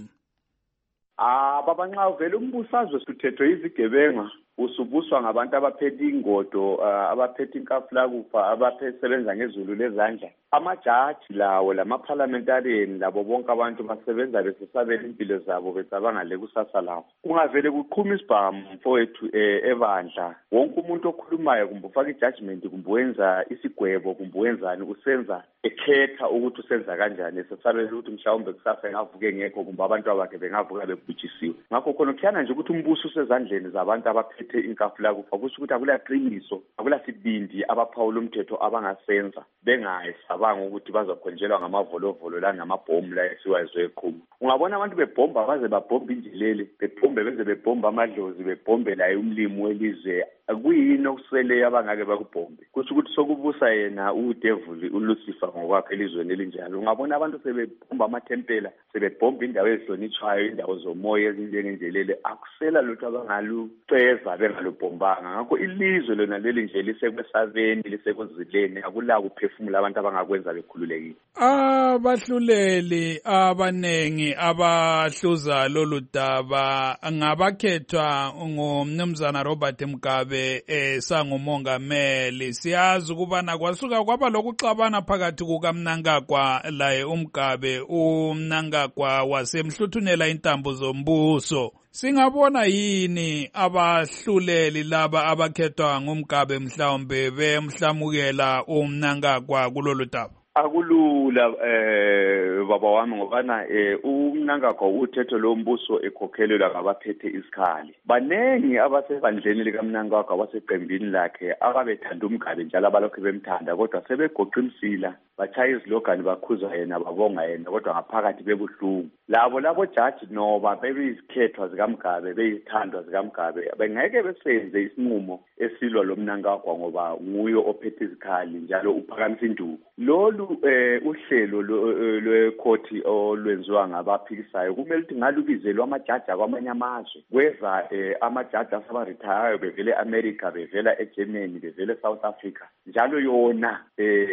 Baba nxa uvela umbusazwe suthethwe izigebenga usubuswa ngabantu abaphethe ingodo abaphethe inkafulakufa abasebenza ngezulu lezandla amajaji lawo lama-parliamentarian labo bonke abantu basebenza besesabela impilo zabo becabanga lekusasa lawo kungavele kuqhuma isibhamu mfowethu ebandla wonke umuntu okhulumayo kumbe ufaka ijudgment kumbe wenza isigwebo kumbe wenzani usenza ekhetha ukuthi usenza kanjani esesabela ukuthi mhlawumbe kusasa engavuke ngekho kumbe abantu abakhe bengavuka bebhujisiwe ngakho khona kukhiyana nje ukuthi umbuso usezandleni zabantu abaphethe inkafulakufa kusho ukuthi akulaqiniso akulasibindi abaphawula umthetho abangasenza bengayisabanga ukuthi bazokhonjelwa ngamavolovolo la ngamabhomu la esiwayizwe eqhubu ungabona abantu bebhomba baze babhomba injileli bebhombe beze bebhomba amadlozi bebhombe la umlimi welizwe akuyini okusele abangake bakubhombe kusho ukuthi sokubusa yena udevuli uLucifer ngokwakhe elizweni elinjalo ungabona abantu sebebhomba amathempela sebebhomba indawo ezihlonitshwayo indawo zomoya ezinjengenjelele akusela lutho abangaluceza bengalubhombanga ngakho ilizwe lona leli nje lisekwesaveni lisekozileni akula kuphefumula abantu abangakwenza bekhululekile abahluleli abanengi abahluza lolu daba ngabakhethwa ngumnumzana Robert Mugabe sangumongameli siyazi ukubana kwasuka kwaba lokuxabana phakathi kukaMnangagwa laye uMugabe uMnangagwa wasemhluthunela intambo zombuso singabona yini abahluleli laba abakhethwa ngumgabe mhlawumbe bemhlamukela uMnangagwa kulolu daba akulula baba wami ngobana uMnangagwa uthetho lombuso ekhokhelelwa ngabaphethe isikhali banengi abasebandleni likaMnangagwa waseqembini lakhe ababethanda uMgabe njalo abalokho bemthanda kodwa sebegoqa imsila bachaya izilogani bakhuza yena babonga yena kodwa ngaphakathi bebuhlungu labo jaji noba beyizikhethwa zikaMgabe beyithandwa zikaMgabe bengeke besenze isinqumo esilwa loMnangagwa ngoba nguyo ophethe izikhali njalo uphakamisa induku lolu uhlelo lwekhoti olwenziwa ngabaphikisayo kumele ukuthi ngalubizelwe amajaji akwamanye amazwe kweza amajaji asabarethayo bevele eAmerica bevela eGermany bevele eSouth Africa njalo yona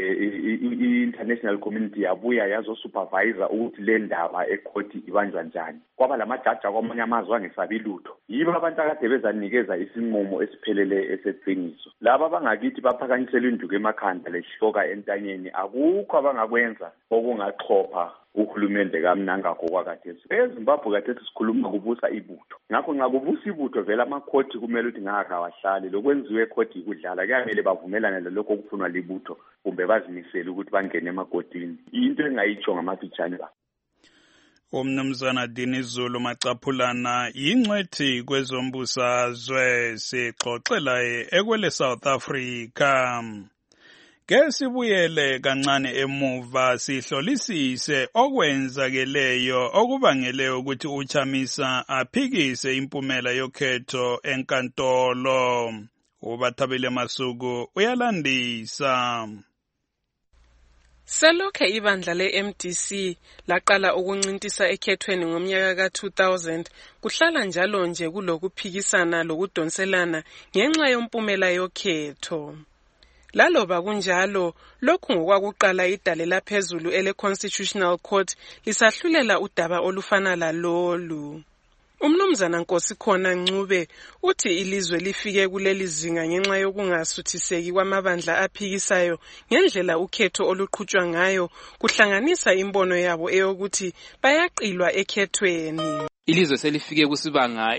i-international community yabuya yazosupervisa ukuthi le ndaba ekhoti ibanjwa njani kwaba lamajaji akwamanye amazwe angesabi lutho yibo abantu akade bezanikeza isinqumo esiphelele eseqiniso laba abangakithi baphakanyisela induku emakhanda lehloka entanyeni akukho abangakwenza okungaxhopha uhulumende kaMnangagwa kwakhathesi eZimbabwe khathesi sikhuluma kubusa ibutho ngakho nxa kubusa ibutho vele amakhoti kumele ukuthi ngakawahlali lokwenziwe ekhoti ikudlala kuyamele bavumelane lalokho okufunwa libutho kumbe bazimisele ukuthi bangene emagodini into engayitsho ngamafitshane ba umnumzana Dinizulu Macaphulana yingcwethi kwezombusazwe sixoxela ekwele South Africa ke sibuyele kancane emuva sihlolisise okwenzakeleyo okubangele ukuthi uChamisa aphikise impumela yokhetho enkantolo uBathabile Masuku uyalandisa Selokhe ibandla le-MDC laqala ukuncintisa ekhethweni ngomnyaka ka-2000, kuhlala njalo nje kulokuphikisana lokudonselana ngenxa yompumela yokhetho. Laloba kunjalo, lokhu ngokwakuqala idale laphezulu ele-Constitutional Court lisahlulela udaba olufana lalolu. Umnumzana Nkosikhona Ncube uthi ilizwe lifike kuleli zinga ngenxa yokungasuthiseki kwamabandla aphikisayo ngendlela ukhetho oluqhutshwa ngayo, kuhlanganisa imbono yabo eyokuthi bayaqilwa ekhethweni. Ilizwe selifike kusibanga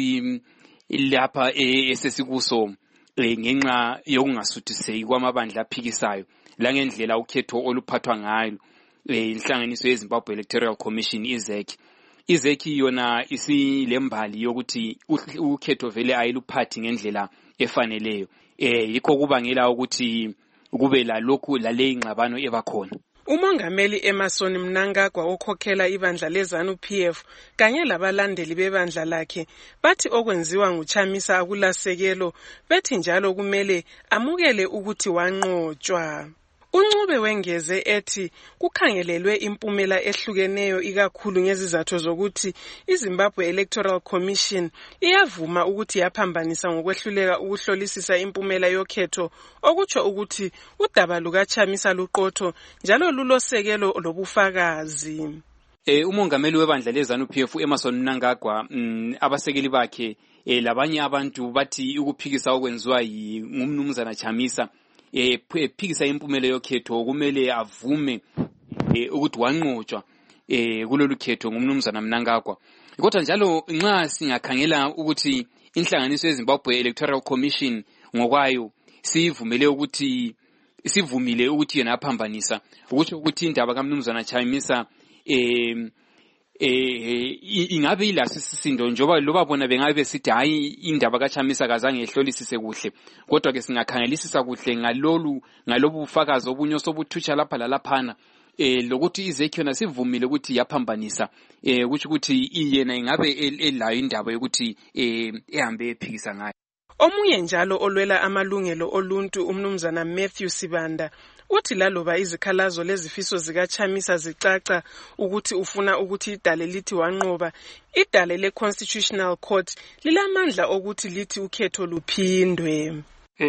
lapha esesikuso ngenxa yokungasuthiseki kwamabandla aphikisayo langendlela ukhetho oluphathwa ngayo inhlanganiso yeZimbabwe Electoral Commission iZEC. iZEC yona isilembali yokuthi ukhetho vele ayiluphathi ngendlela efaneleyo. Yikho kubangela ukuthi kube lalokhu lale ingxabano ebakhona. Umongameli Emmerson Mnangagwa okhokhela ibandla leZANU-PF kanye labalandeli bebandla lakhe bathi okwenziwa nguChamisa akulasekelo, bethi njalo kumele amukele ukuthi wanqotshwa. Uncube wengeze ethi kukhangelelwe impumela ehlukeneyo ikakhulu ngezizathu zokuthi iZimbabwe Electoral Commission iyavuma ukuthi yaphambanisa ngokwehluleka ukuhlolisisa impumela yokhetho, okutsho ukuthi udaba lukaChamisa luqotho njalo lulosekelo lobufakazi. Umongameli webandla leZANU-PF Emmerson Mnangagwa abasekeli bakhe labanye abantu bathi ukuphikisa okwenziwa ngumnumzana Chamisa phikisa impumela yokhetho kumele avume ukuthi wanqotshwa kulolu khetho ngumnumzana Mnangagwa. Kodwa njalo nxa singakhangela ukuthi inhlanganiso yeZimbabwe Electoral Commission ngokwayo sivumile ukuthi yena aphambanisa, ukuthi indaba kaMnumzana Chamisa ingabe ilasisindo njoba loba bona bengabe besithi hayi indaba kaChamisa kazange ehlolisise kuhle, kodwa ke singakhangelisisa kuhle ngalobu bufakazi obunye sobuthutsha lapha lalaphana lokuthi iZEC yona sivumile ukuthi yaphambanisa, kuthi ukuthi yena ingabe elayo indaba yokuthi ehambe ephikisa ngayo. Omunye njalo olwela amalungelo oluntu umnumzana Matthew Sibanda uthi laloba izikhalazo lezifiso zikaChamisa zicaca ukuthi ufuna ukuthi idale lithi wanqoba, idale le-Constitutional Court lilamandla okuthi lithi ukhetho luphindwe.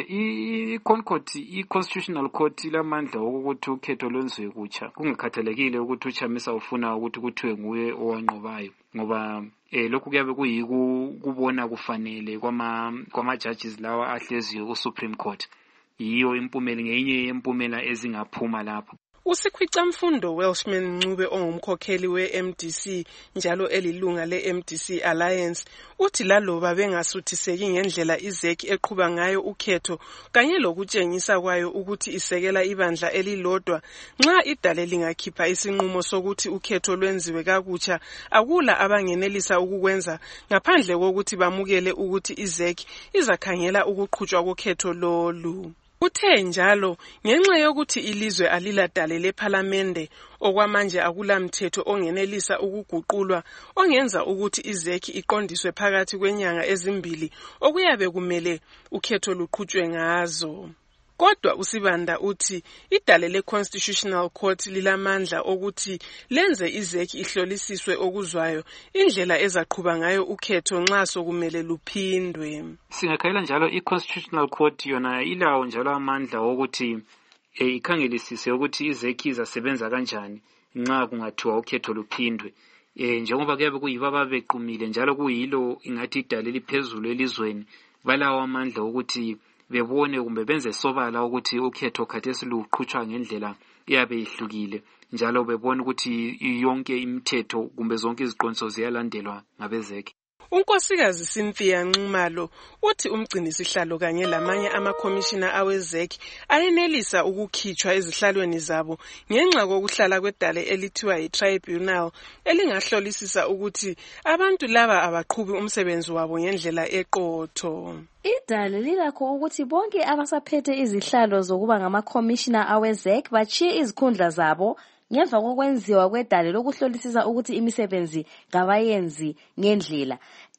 I-Constitutional Court ilamandla okuthi ukhetho lwenziwe kutsha, kungakhathalekile ukuthi uChamisa ufuna ukuthi kuthiwe nguye owanqobayo, ngoba lokhu kuyabe kuyikubona kufanele kwama-judges lawa ahleziyo ku-Supreme Court. Yiyo impumela ngenye yempumela ezingaphuma lapho. uSikhwicamfundo Welshman Ncube ongumkhokheli we-MDC njalo elilunga le-MDC Alliance uthi laloba bengasuthiseki ngendlela iZEC eqhuba ngayo ukhetho kanye lokutshengisa kwayo ukuthi isekela ibandla elilodwa, nxa idale lingakhipha isinqumo sokuthi ukhetho lwenziwe kakutsha akula abangenelisa ukukwenza ngaphandle kokuthi bamukele ukuthi iZEC izakhangela ukuqhutshwa kokhetho lolu. Uthe njalo ngenxa yokuthi ilizwe aliladale lephalamende okwamanje akulamthetho ongenelisa ukuguqulwa ongenza ukuthi iZEC iqondiswe phakathi kwenyanga ezimbili okuyabe kumele ukhetho luqhutshwe ngazo. Kodwa uSibanda uthi idale le-Constitutional Court lilamandla okuthi lenze iZEC ihlolisiswe okuzwayo indlela ezaqhuba ngayo ukhetho nxa sokumele luphindwe. Singakhayela njalo i-Constitutional Court yona ilawo njalo amandla okuthi ikhangelisise ukuthi iZEC izasebenza kanjani nxa kungathiwa ukhetho luphindwe. Njengoba kuyabe kuyibo ababequmile njalo kuyilo ingathi idale liphezulu elizweni, balawo amandla ukuthi bebone kumbe benze sobala ukuthi ukhetho khathesi luqhutshwa ngendlela iyabe ihlukile, njalo bebone ukuthi yonke imithetho kumbe zonke iziqondiso ziyalandelwa ngabeZEC. Unkosikazi Cynthia Nxumalo uthi umgcinisihlalo kanye lamanye amakhomishina aweZEC ayenelisa ukukhitshwa ezihlalweni zabo ngenxa kokuhlala kwedale elithiwa yi-tribunal elingahlolisisa ukuthi abantu laba abaqhubi umsebenzi wabo ngendlela eqotho. Idale lilakho ukuthi bonke abasaphethe izihlalo zokuba ngamakhomishina aweZEC bachiye izikhundla zabo ngemva kokwenziwa kwedale lokuhlolisisa ukuthi imisebenzi ngabayenzi ngendlela.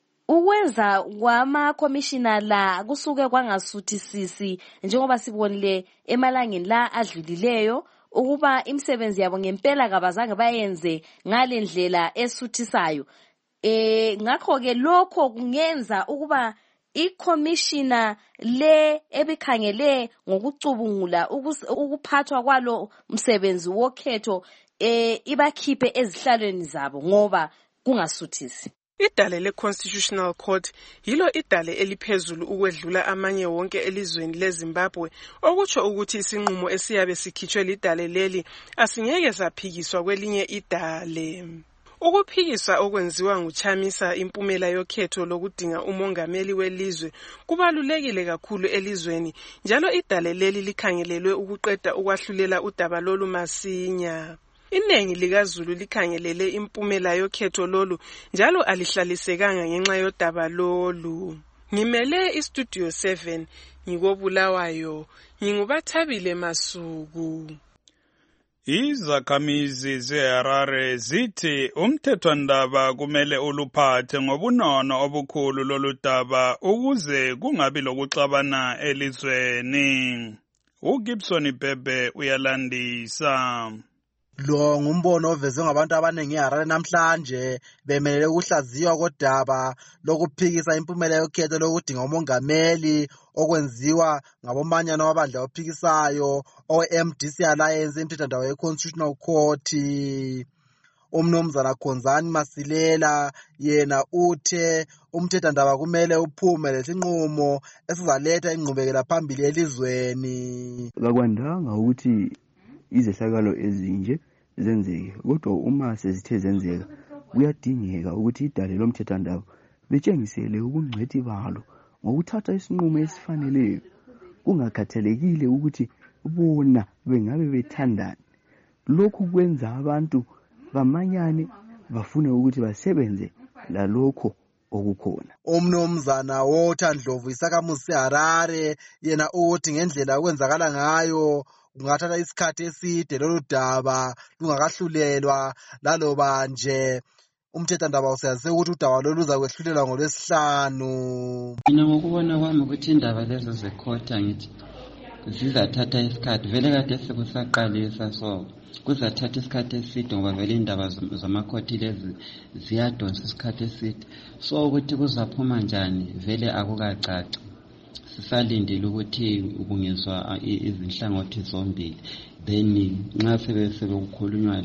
Ukwenza kwamakhomishina la kusuke kwangasuthisisi njengoba sibonile emalangeni la adlulileyo, ukuba imisebenzi yabo ngempela kabazange bayenze ngale ndlela esuthisayo. Ngakho ke lokho kungenza ukuba ikhomishina le ebikhangele ngokucubungula ukuphathwa kwalo msebenzi wokhetho ibakhiphe ezihlalweni zabo ngoba kungasuthisi. Idale le-Constitutional Court yilo idale eliphezulu ukwedlula amanye wonke elizweni leZimbabwe, okutsho ukuthi isinqumo esiyabe sikhitshwe lidale leli asingeke saphikiswa kwelinye idale. Ukuphikisa okwenziwa nguChamisa impumela yokhetho lokudinga umongameli welizwe kubalulekile kakhulu elizweni, njalo idale leli likhangelelwe ukuqeda ukwahlulela udaba lolu masinya. Iningi likaZulu likhangelele impumela yokhetho lolu njalo alihlalisekanga ngenxa yodaba lolu. Ngimele iStudio 7 ngikobulawayo, ngingubathabile Masuku. Izakhamizi zeHarare zithi umthethwandaba kumele uluphathe ngobunono obukhulu lolu daba ukuze kungabi lokuxabana elizweni. uGibson Bhebhe uyalandisa. Lo ngumbono ovezwe ngabantu abaningi eHarare namhlanje bemelele ukuhlaziywa kodaba lokuphikisa impumela yokhetho lokudinga umongameli okwenziwa ngabomanyano wabandla ophikisayo oMDC Alliance emthethwandaba ye-Constitutional Court. Umnumzana Khonzani Masilela yena uthe umthethwandaba kumele uphume lesinqumo esizaletha ingqubekela phambili elizweni. Kakwandanga ukuthi izehlakalo ezinje zenzeke, kodwa uma sezithe zenzeka kuyadingeka ukuthi idale lomthethwandaba litshengisele ubungcwethi balo ngokuthatha isinqumo esifaneleyo, kungakhathalekile ukuthi bona bengabe bethandana. Lokhu kwenza abantu bamanyane bafune ukuthi basebenze lalokho okukhona. Umnumzana woThandlovu Isakamusi Harare yena uthi ngendlela okwenzakala ngayo kungathatha isikhathi eside lolu daba lungakahlulelwa, laloba nje umthethwandaba usazi ukuthi udaba lolu luzakwehlulelwa ngoLwesihlanu. Mina ngokubona kwami ukuthi indaba lezo zekhotha ngithi zizathatha isikhathi, vele kade sekusaqalisa, so kuzathatha isikhathi eside ngoba vele indaba zamakhoti lezi ziyadonsa isikhathi eside, so ukuthi kuzaphuma njani vele akukacaci. Sisalindile ukuthi ubungezwa izinhlangothi zombili, then nxa sebekukhulunywa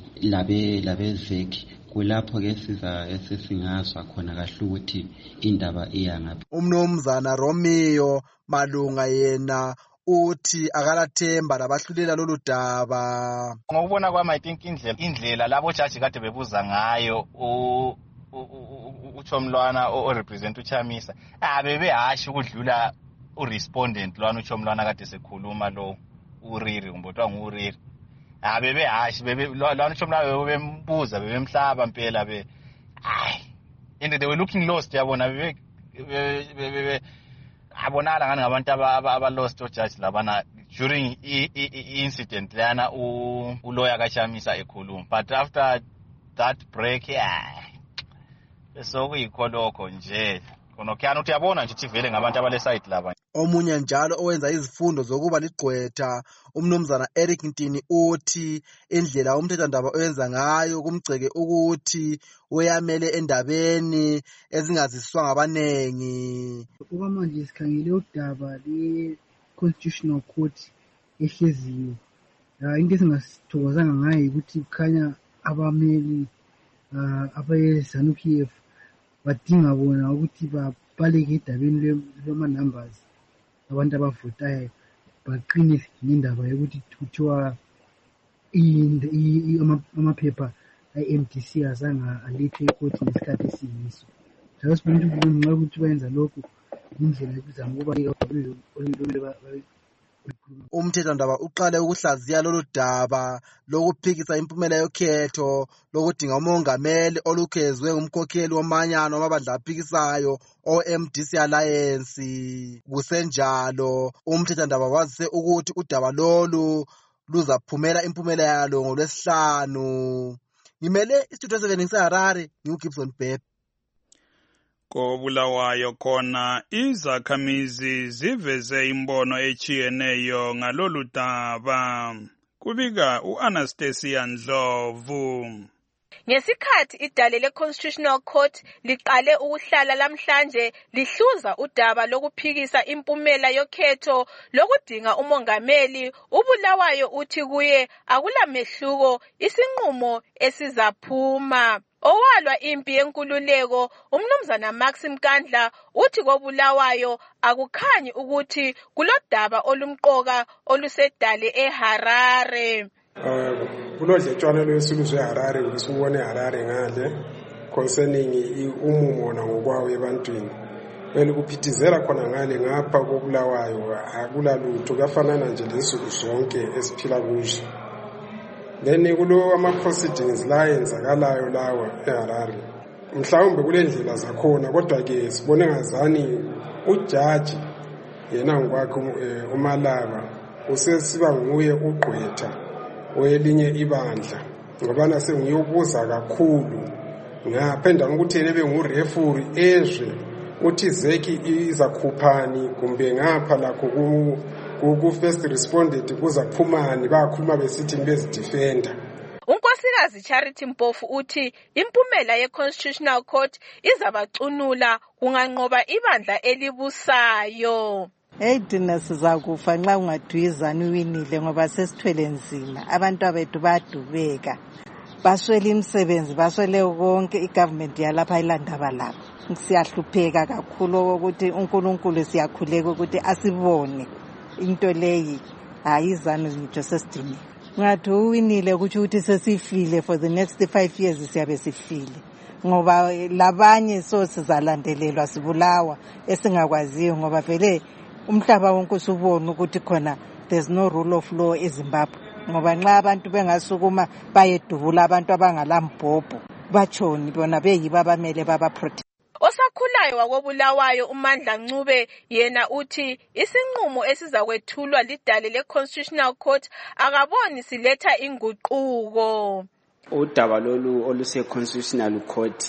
labezeki kulapho ke sesingazwa khona kahle ukuthi indaba iya ngaphi. Umnumzana Romeo Malunga yena uthi akalathemba labahlulela lolu daba. Ngokubona kwami I think indlela labo jaji kade bebuza ngayo uChomlwana orepresent uChamisa bebehashi ukudlula urespondent lwana uChomlwana kade sekhuluma lo uRiri umbotwa nguRiri. Bebehashi lwana uChomlwana bebembuza bebemhlaba impela and they were looking lost yabona abonala ngani ngabantu abalost ojudge labana during incident lana uloya kaChamisa ekhuluma, but after that break so kuyikholokho nje khonokhana uthi yabona nje ukuthi vele ngabantu abale side laba. Omunye njalo owenza izifundo zokuba ligqwetha umnumzana Eric Ntini uthi indlela umthethwandaba oyenza ngayo kumgceke ukuthi uyamele endabeni ezingaziswa ngabanengi. Kuba manje sikhangele udaba le-Constitutional Court ehleziyo, into esingasithokozanga ngayo ukuthi kukhanya abameli abe-ZANU-PF badinga bona ukuthi babaleke edabeni lwama-numbers abantu abavotayo, baqine ngendaba yokuthi kuthiwa amaphepha i-MDC azange alethwe ekoti ngesikhathi esiyiso. Njalo sibona ukuthi nxa ukuthi bayenza lokhu indlela yokuzama ukubaleka. Umthethwandaba uqale ukuhlaziya lolu daba lokuphikisa impumela yokhetho lokudinga umongameli olukhezwe ngumkhokheli womanyano wamabandla aphikisayo oMDC Alliance. Kusenjalo umthethwandaba wazise ukuthi udaba lolu luzaphumela impumela yalo ngoLwesihlanu. Ngimele iStudio 7 ngiseHarare, ngiuGibson Bhebhe. Kobulawayo khona izakhamizi ziveze imbono echiyeneyo ngalolu daba. kubika u-Anastasia Ndlovu. Ngesikhathi idale le-Constitutional Court liqale ukuhlala lamhlanje lihluza udaba lokuphikisa impumela yokhetho lokudinga umongameli, uBulawayo uthi kuye akulamehluko isinqumo esizaphuma. Owalwa impi yenkululeko umnumzana Maxim Kandla uthi koBulawayo akukhanyi ukuthi kulodaba olumqoka olusedale eHarare. Kulodletshwana lwesiluzwe eHarare ngisubone eHarare ngale concerning umumo ngokwawo ebantwini elikuphithizela khona ngale ngapha koBulawayo akulalutho kafanana nje lezinsuku zonke esiphila kuzo. Then kulo ama-proceedings la enzakalayo lawa eHarare mhlawumbe kule ndlela zakhona kodwa ke sibone ngazani ujaji yena ngokwakhe uMalaba usesiba nguye ugqwetha welinye ibandla ngoba sengiyobuza kakhulu ngaphenda ukuthi lebe ngurefuri ezwe uthi zeki izakhuphani kumbe ngapha lakho ku first respondent kuza kuphumani bakhuluma besithi bezidefender. Unkosikazi Charity Mpofu uthi impumela ye-Constitutional Court izabacunula kunganqoba ibandla elibusayo. Thina sizakufa nxa ungadwizana uwinile ngoba sesithwele nzima, abantu bethu badubeka, baswele imisebenzi, baswele konke, igovernment yalapha ilandaba lapha. Siyahlupheka kakhulu ukuthi uNkulunkulu siyakhuleka ukuthi asibone into leyi ayizana ngitsho sesidini. Ngathi uwinile ukuthi sesifile for the next 5 years siyabe sifile. Ngoba labanye sizalandelelwa sibulawa esingakwaziyo ngoba vele umhlaba wonke usubona ukuthi khona there's no rule of law eZimbabwe. Ngoba nxa abantu bengasukuma bayedubula abantu abangalambhobho batshoni bona beyiba bamele baba protect. Osakhulayo wakoBulawayo uMandla Ncube yena uthi isinqumo esizakwethulwa lidale le-Constitutional Court akaboni siletha inguquko. Udaba lolu oluse-Constitutional Court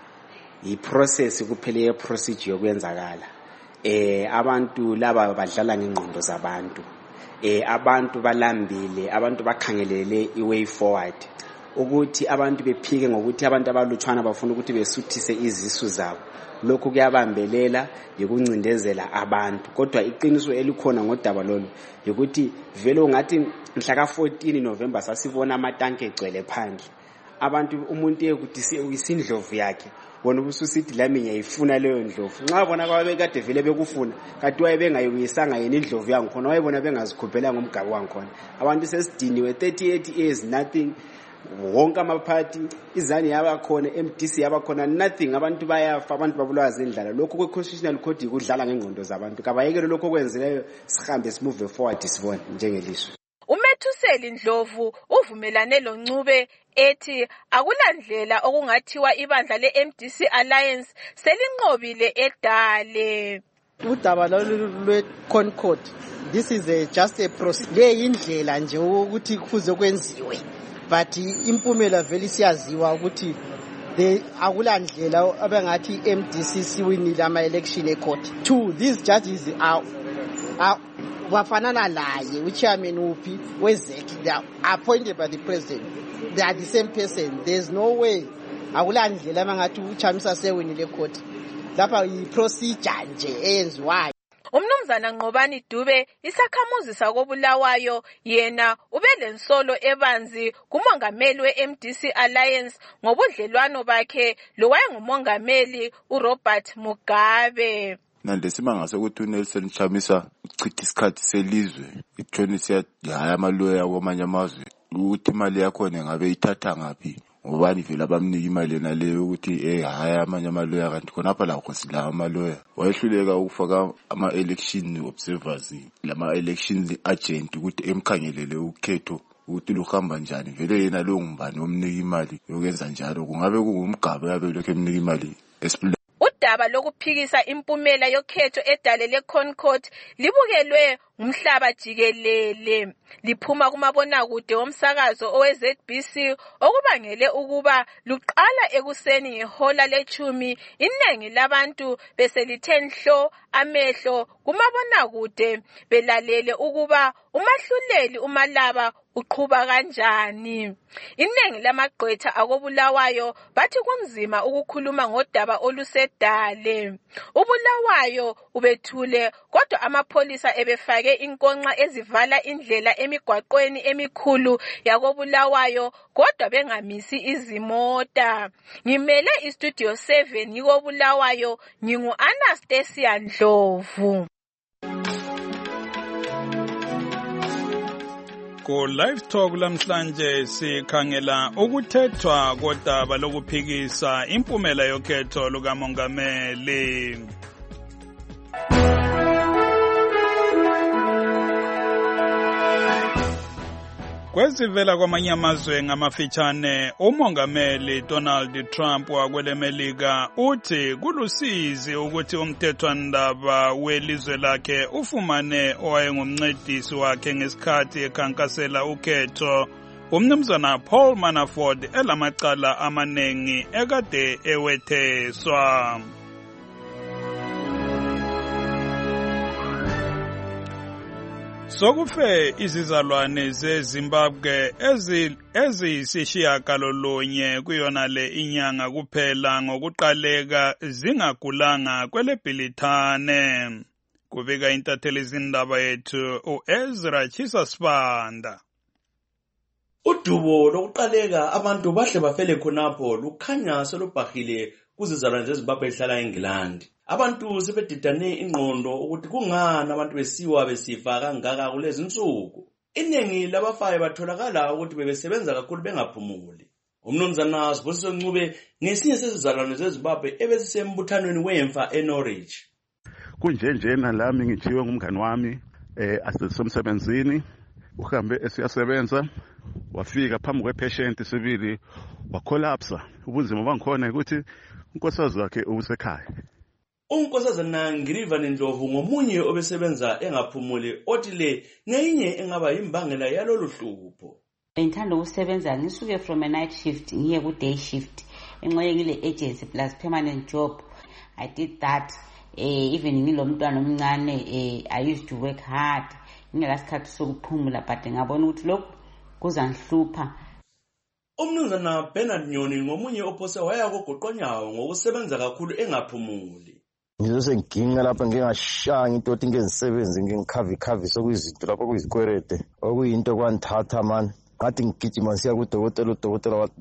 yi-process kuphela ye-procedure yokwenzakala. Abantu laba badlala ngengqondo zabantu. Abantu balambile, abantu bakhangelele i-way forward. Ukuthi abantu bephike ngokuthi abantu abalutshwana bafuna ukuthi besuthise izisu zabo. Lokhu kuyabambelela yikuncindezela abantu. Kodwa iqiniso elikhona ngodaba lolu ukuthi vele ungathi mhla ka-14 November sasibona amatanki egcwele phandle. Abantu umuntu ekuthi uyisindlovu yakhe. Wona ubususithi lami ngiyayifuna leyo ndlovu. Nxa bona babekade vele bekufuna, kade wayebengayibuyisanga yena indlovu yangikhona, wayebona bengazikhuphela ngomgabo wangikhona. Abantu sesidiniwe 38 years nothing. Wonke amaphathi izani yabakhona, MDC yabakhona, nothing. Abantu bayafa, abantu babulawa zindlala. Lokho kwe-Constitutional Court ikudlala ngengqondo zabantu. Kabayekele lokho kwenzileyo sihambe simove forward sibone njengelizwe. uMethuseli Ndlovu uvumelane loNcube ethi akulandlela okungathiwa ibandla le-MDC Alliance selinqobile edale. Udaba lwe-Concord, this is just a process. Le indlela nje ukuthi kuze kwenziwe. But impumela vele siyaziwa ukuthi akulandlela abengathi MDC siwinile ama-election ecourt. 2, these judges are wafanana laye uchairman uphi wezeki, they are appointed by the president. They are the same person. There's no way akulandlela abengathi uChamisa sewinile court. Lapha i-procedure nje eyenziwayo. Umnumzana Nqobani Dube isakhamuzi sakoBulawayo yena ubelensolo ebanzi kumongameli we-MDC Alliance ngobudlelwano bakhe lowayengumongameli uRobert Mugabe. Nandesima ukuthi uNelson Chamisa uchitha isikhathi selizwe itshoni siyahaya amaloya kwamanye amazwe ukuthi imali yakho ngabe ithatha ngaphi ngobani vele abamnika imali naleyo ukuthi haya amanye amaloya kanti khonapha la sila amaloya wayehluleka ukufaka ama-election observers lama-election agent ukuthi emkhangelele ukhetho ukuthi luhamba njani. Vele yena lo ngubani omnika imali yokwenza njalo, kungabe kungumgaba yabe lokho emnika imali esibula. Udaba lokuphikisa impumela yokhetho edale le-Concord libukelwe ngumhlaba jikelele. Liphuma kumabonakude womsakazo owe-ZBC okubangele ukuba luqala ekuseni ngehola le-10 iningi labantu beselithe nhlo amehlo kumabonakude belalele ukuba umahluleli uMalaba uqhuba kanjani. Iningi lamagqwetha akobulawayo bathi kunzima ukukhuluma ngodaba olusedale. uBulawayo ubethule kodwa amapholisa ebefake inkonxa ezivala indlela emigwaqweni emikhulu yakobulawayo kodwa bengamisi izimota. Ngimele iStudio 7 yikobulawayo, ngingu-Anastasia Ndlovu. Ku Live Talk lamhlanje sikhangela ukuthethwa kodaba lokuphikisa impumela yokhetho lukamongameli. Kwezivela kwamanye amazwe ngamafitshane, umongameli Donald Trump wakwelemelika uthi kulusizi ukuthi umthethwandaba welizwe lakhe ufumane owayengumncedisi wakhe ngesikhathi ekhankasela ukhetho, umnumzana Paul Manafort elamacala amanengi ekade ewetheswa. Sokufe izizalwane zeZimbabwe eziyisishiyagalolunye kuyona le inyanga kuphela ngokuqaleka zingagulanga kweleBhilithane. Kubika intatheli zindaba yethu uEzra Chisasibanda. Udubo lokuqaleka abantu bahle bafele khonapho lukhanya selubhahile kuzizalwane zeZimbabwe ehlala eNgilandi. Abantu sebedidane ingqondo ukuthi kungani abantu besifa kangaka kulezi insuku. Iningi labafayo batholakala ukuthi bebesebenza kakhulu bengaphumuli. Umnumzana Sibusiso Ncube ngesinye sezizalwane zeZimbabwe ebesisembuthanweni wemfa eNorwich. Kunjenjena lami ngithiwe ngumngani wami asesomsebenzini, uhambe esiyasebenza, wafika phambi kwepatient sibili wakolapsa. Ubunzima bangikhona ukuthi unkosikazi wakhe ubusekhaya. Unkosazana Ngirivane Ndlovu ngomunye obesebenza engaphumuli othi le ngeyinye engaba yimbangela yalolu hlupho. Ngithanda ukusebenza ngisuke from a night shift ngiye ku day shift enqayekile agency plus permanent job. I did that even ngilomntwana omncane. I used to work hard ngelasikhathi sokuphumula but ngabona ukuthi lokho kuzangihlupha. Umnumzana Bernard Nyoni ngomunye ophose waya kogoqonyawo ngokusebenza kakhulu engaphumuli. Ngizose nginga lapha ngingashanga into othi ngengisebenze ngingikhavi sokuyizinto lapha kuyizikwerede okuyinto kwanthatha man ngathi ngigijima siya udokotela wathi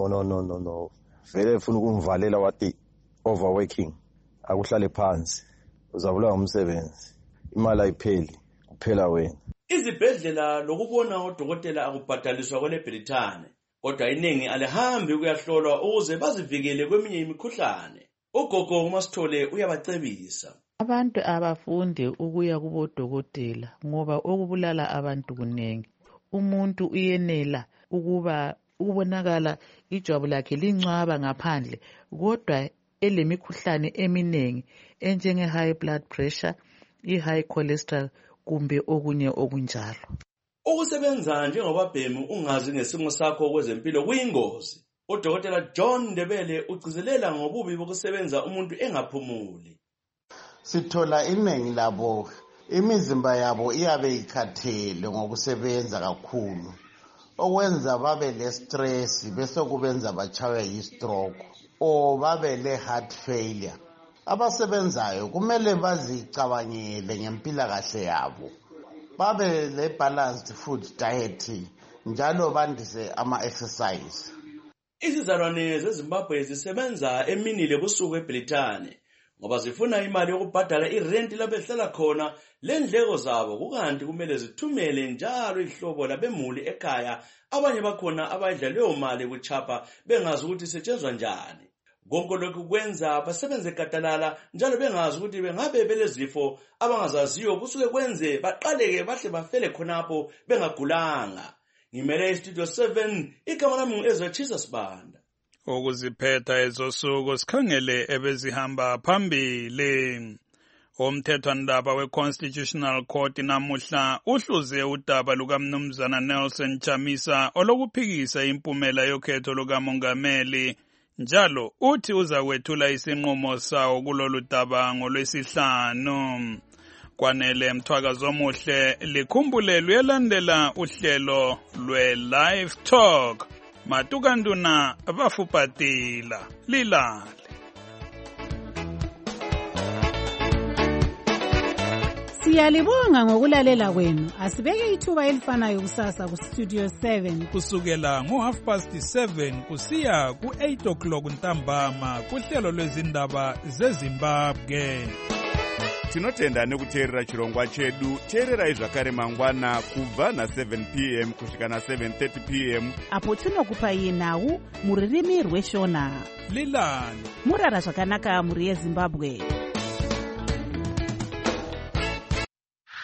no vele ufuna ukungivalela wathi overworking akuhlale phansi uzabulawa umsebenzi imali ayipheli kuphela wena. Izibhedlela lokubona odokotela akubhadaliswa kweleBrithani kodwa iningi alihambi ukuyahlolwa ukuze bazivikele kweminye imikhuhlane. Ugogo uMasithole uyabacebisa abantu abafunde ukuya kubodokotela ngoba okubulala abantu kunengi. Umuntu uyenela ukubonakala ijwabu lakhe lincwaba ngaphandle kodwa elemikhuhlane eminengi enjenge high blood pressure, i-high cholesterol kumbe okunye okunjalo. Ukusebenza njengobabhemi ungazi ngesimo sakho kwezempilo kuyingozi. Udokotela John Ndebele ugcizelela ngobubi bokusebenza umuntu engaphumuli. Sithola iningi labo imizimba yabo iyabe ikhathele ngokusebenza kakhulu okwenza babe le stress bese kubenza bachawe yi-stroke o babe le heart failure. Abasebenzayo kumele bazicabangele ngempilakahle yabo, babe le balanced food diet njalo bandise ama-exercise. Izizalwane zeZimbabwe zisebenza emini lebusuku eBrithani ngoba zifuna imali yokubhadala irenti lapho ehlala khona lendleko zabo, kukanti kumele zithumele njalo ihlobo labemuli ekhaya. Abanye bakhona abayidla leyo mali kuchapha bengazi ukuthi isetshenzwa njani. Konke lokhu kwenza basebenze gadalala njalo bengazi ukuthi bengabe belezifo abangazaziyo kusuke kwenze baqaleke bahle bafele khonapho bengagulanga. Ngimele iStudio 7 igama lami ngu-Ezra Chisasibanda. Ukuziphetha ezosuku sikhangele ebezihamba phambili. Umthethwandaba we-Constitutional Court namuhla uhluze udaba lukaMnumzana Nelson Chamisa olokuphikisa impumela yokhetho lukamongameli. Njalo uthi uzakwethula isinqumo sawo kulolu daba ngoLwesihlanu. Kwanele Mthwakazi omuhle likhumbule luyelandela uhlelo lwe-Live Talk. Matukanduna bafupatila lilale. Siyalibonga ngokulalela kwenu. Asibeke ithuba elifanayo kusasa ku Studio 7 kusukela ngo7:30 kusiya ku8 o'clock ntambama kuhlelo lwezindaba zeZimbabwe. Tinotenda nekuteerera chirongwa chedu. Teererai zvakare mangwana kubva na7 p.m. kusvika na7:30 p.m. apo tinokupai nhau muririmi rweshona. Lilani murara zvakanaka muri yeZimbabwe.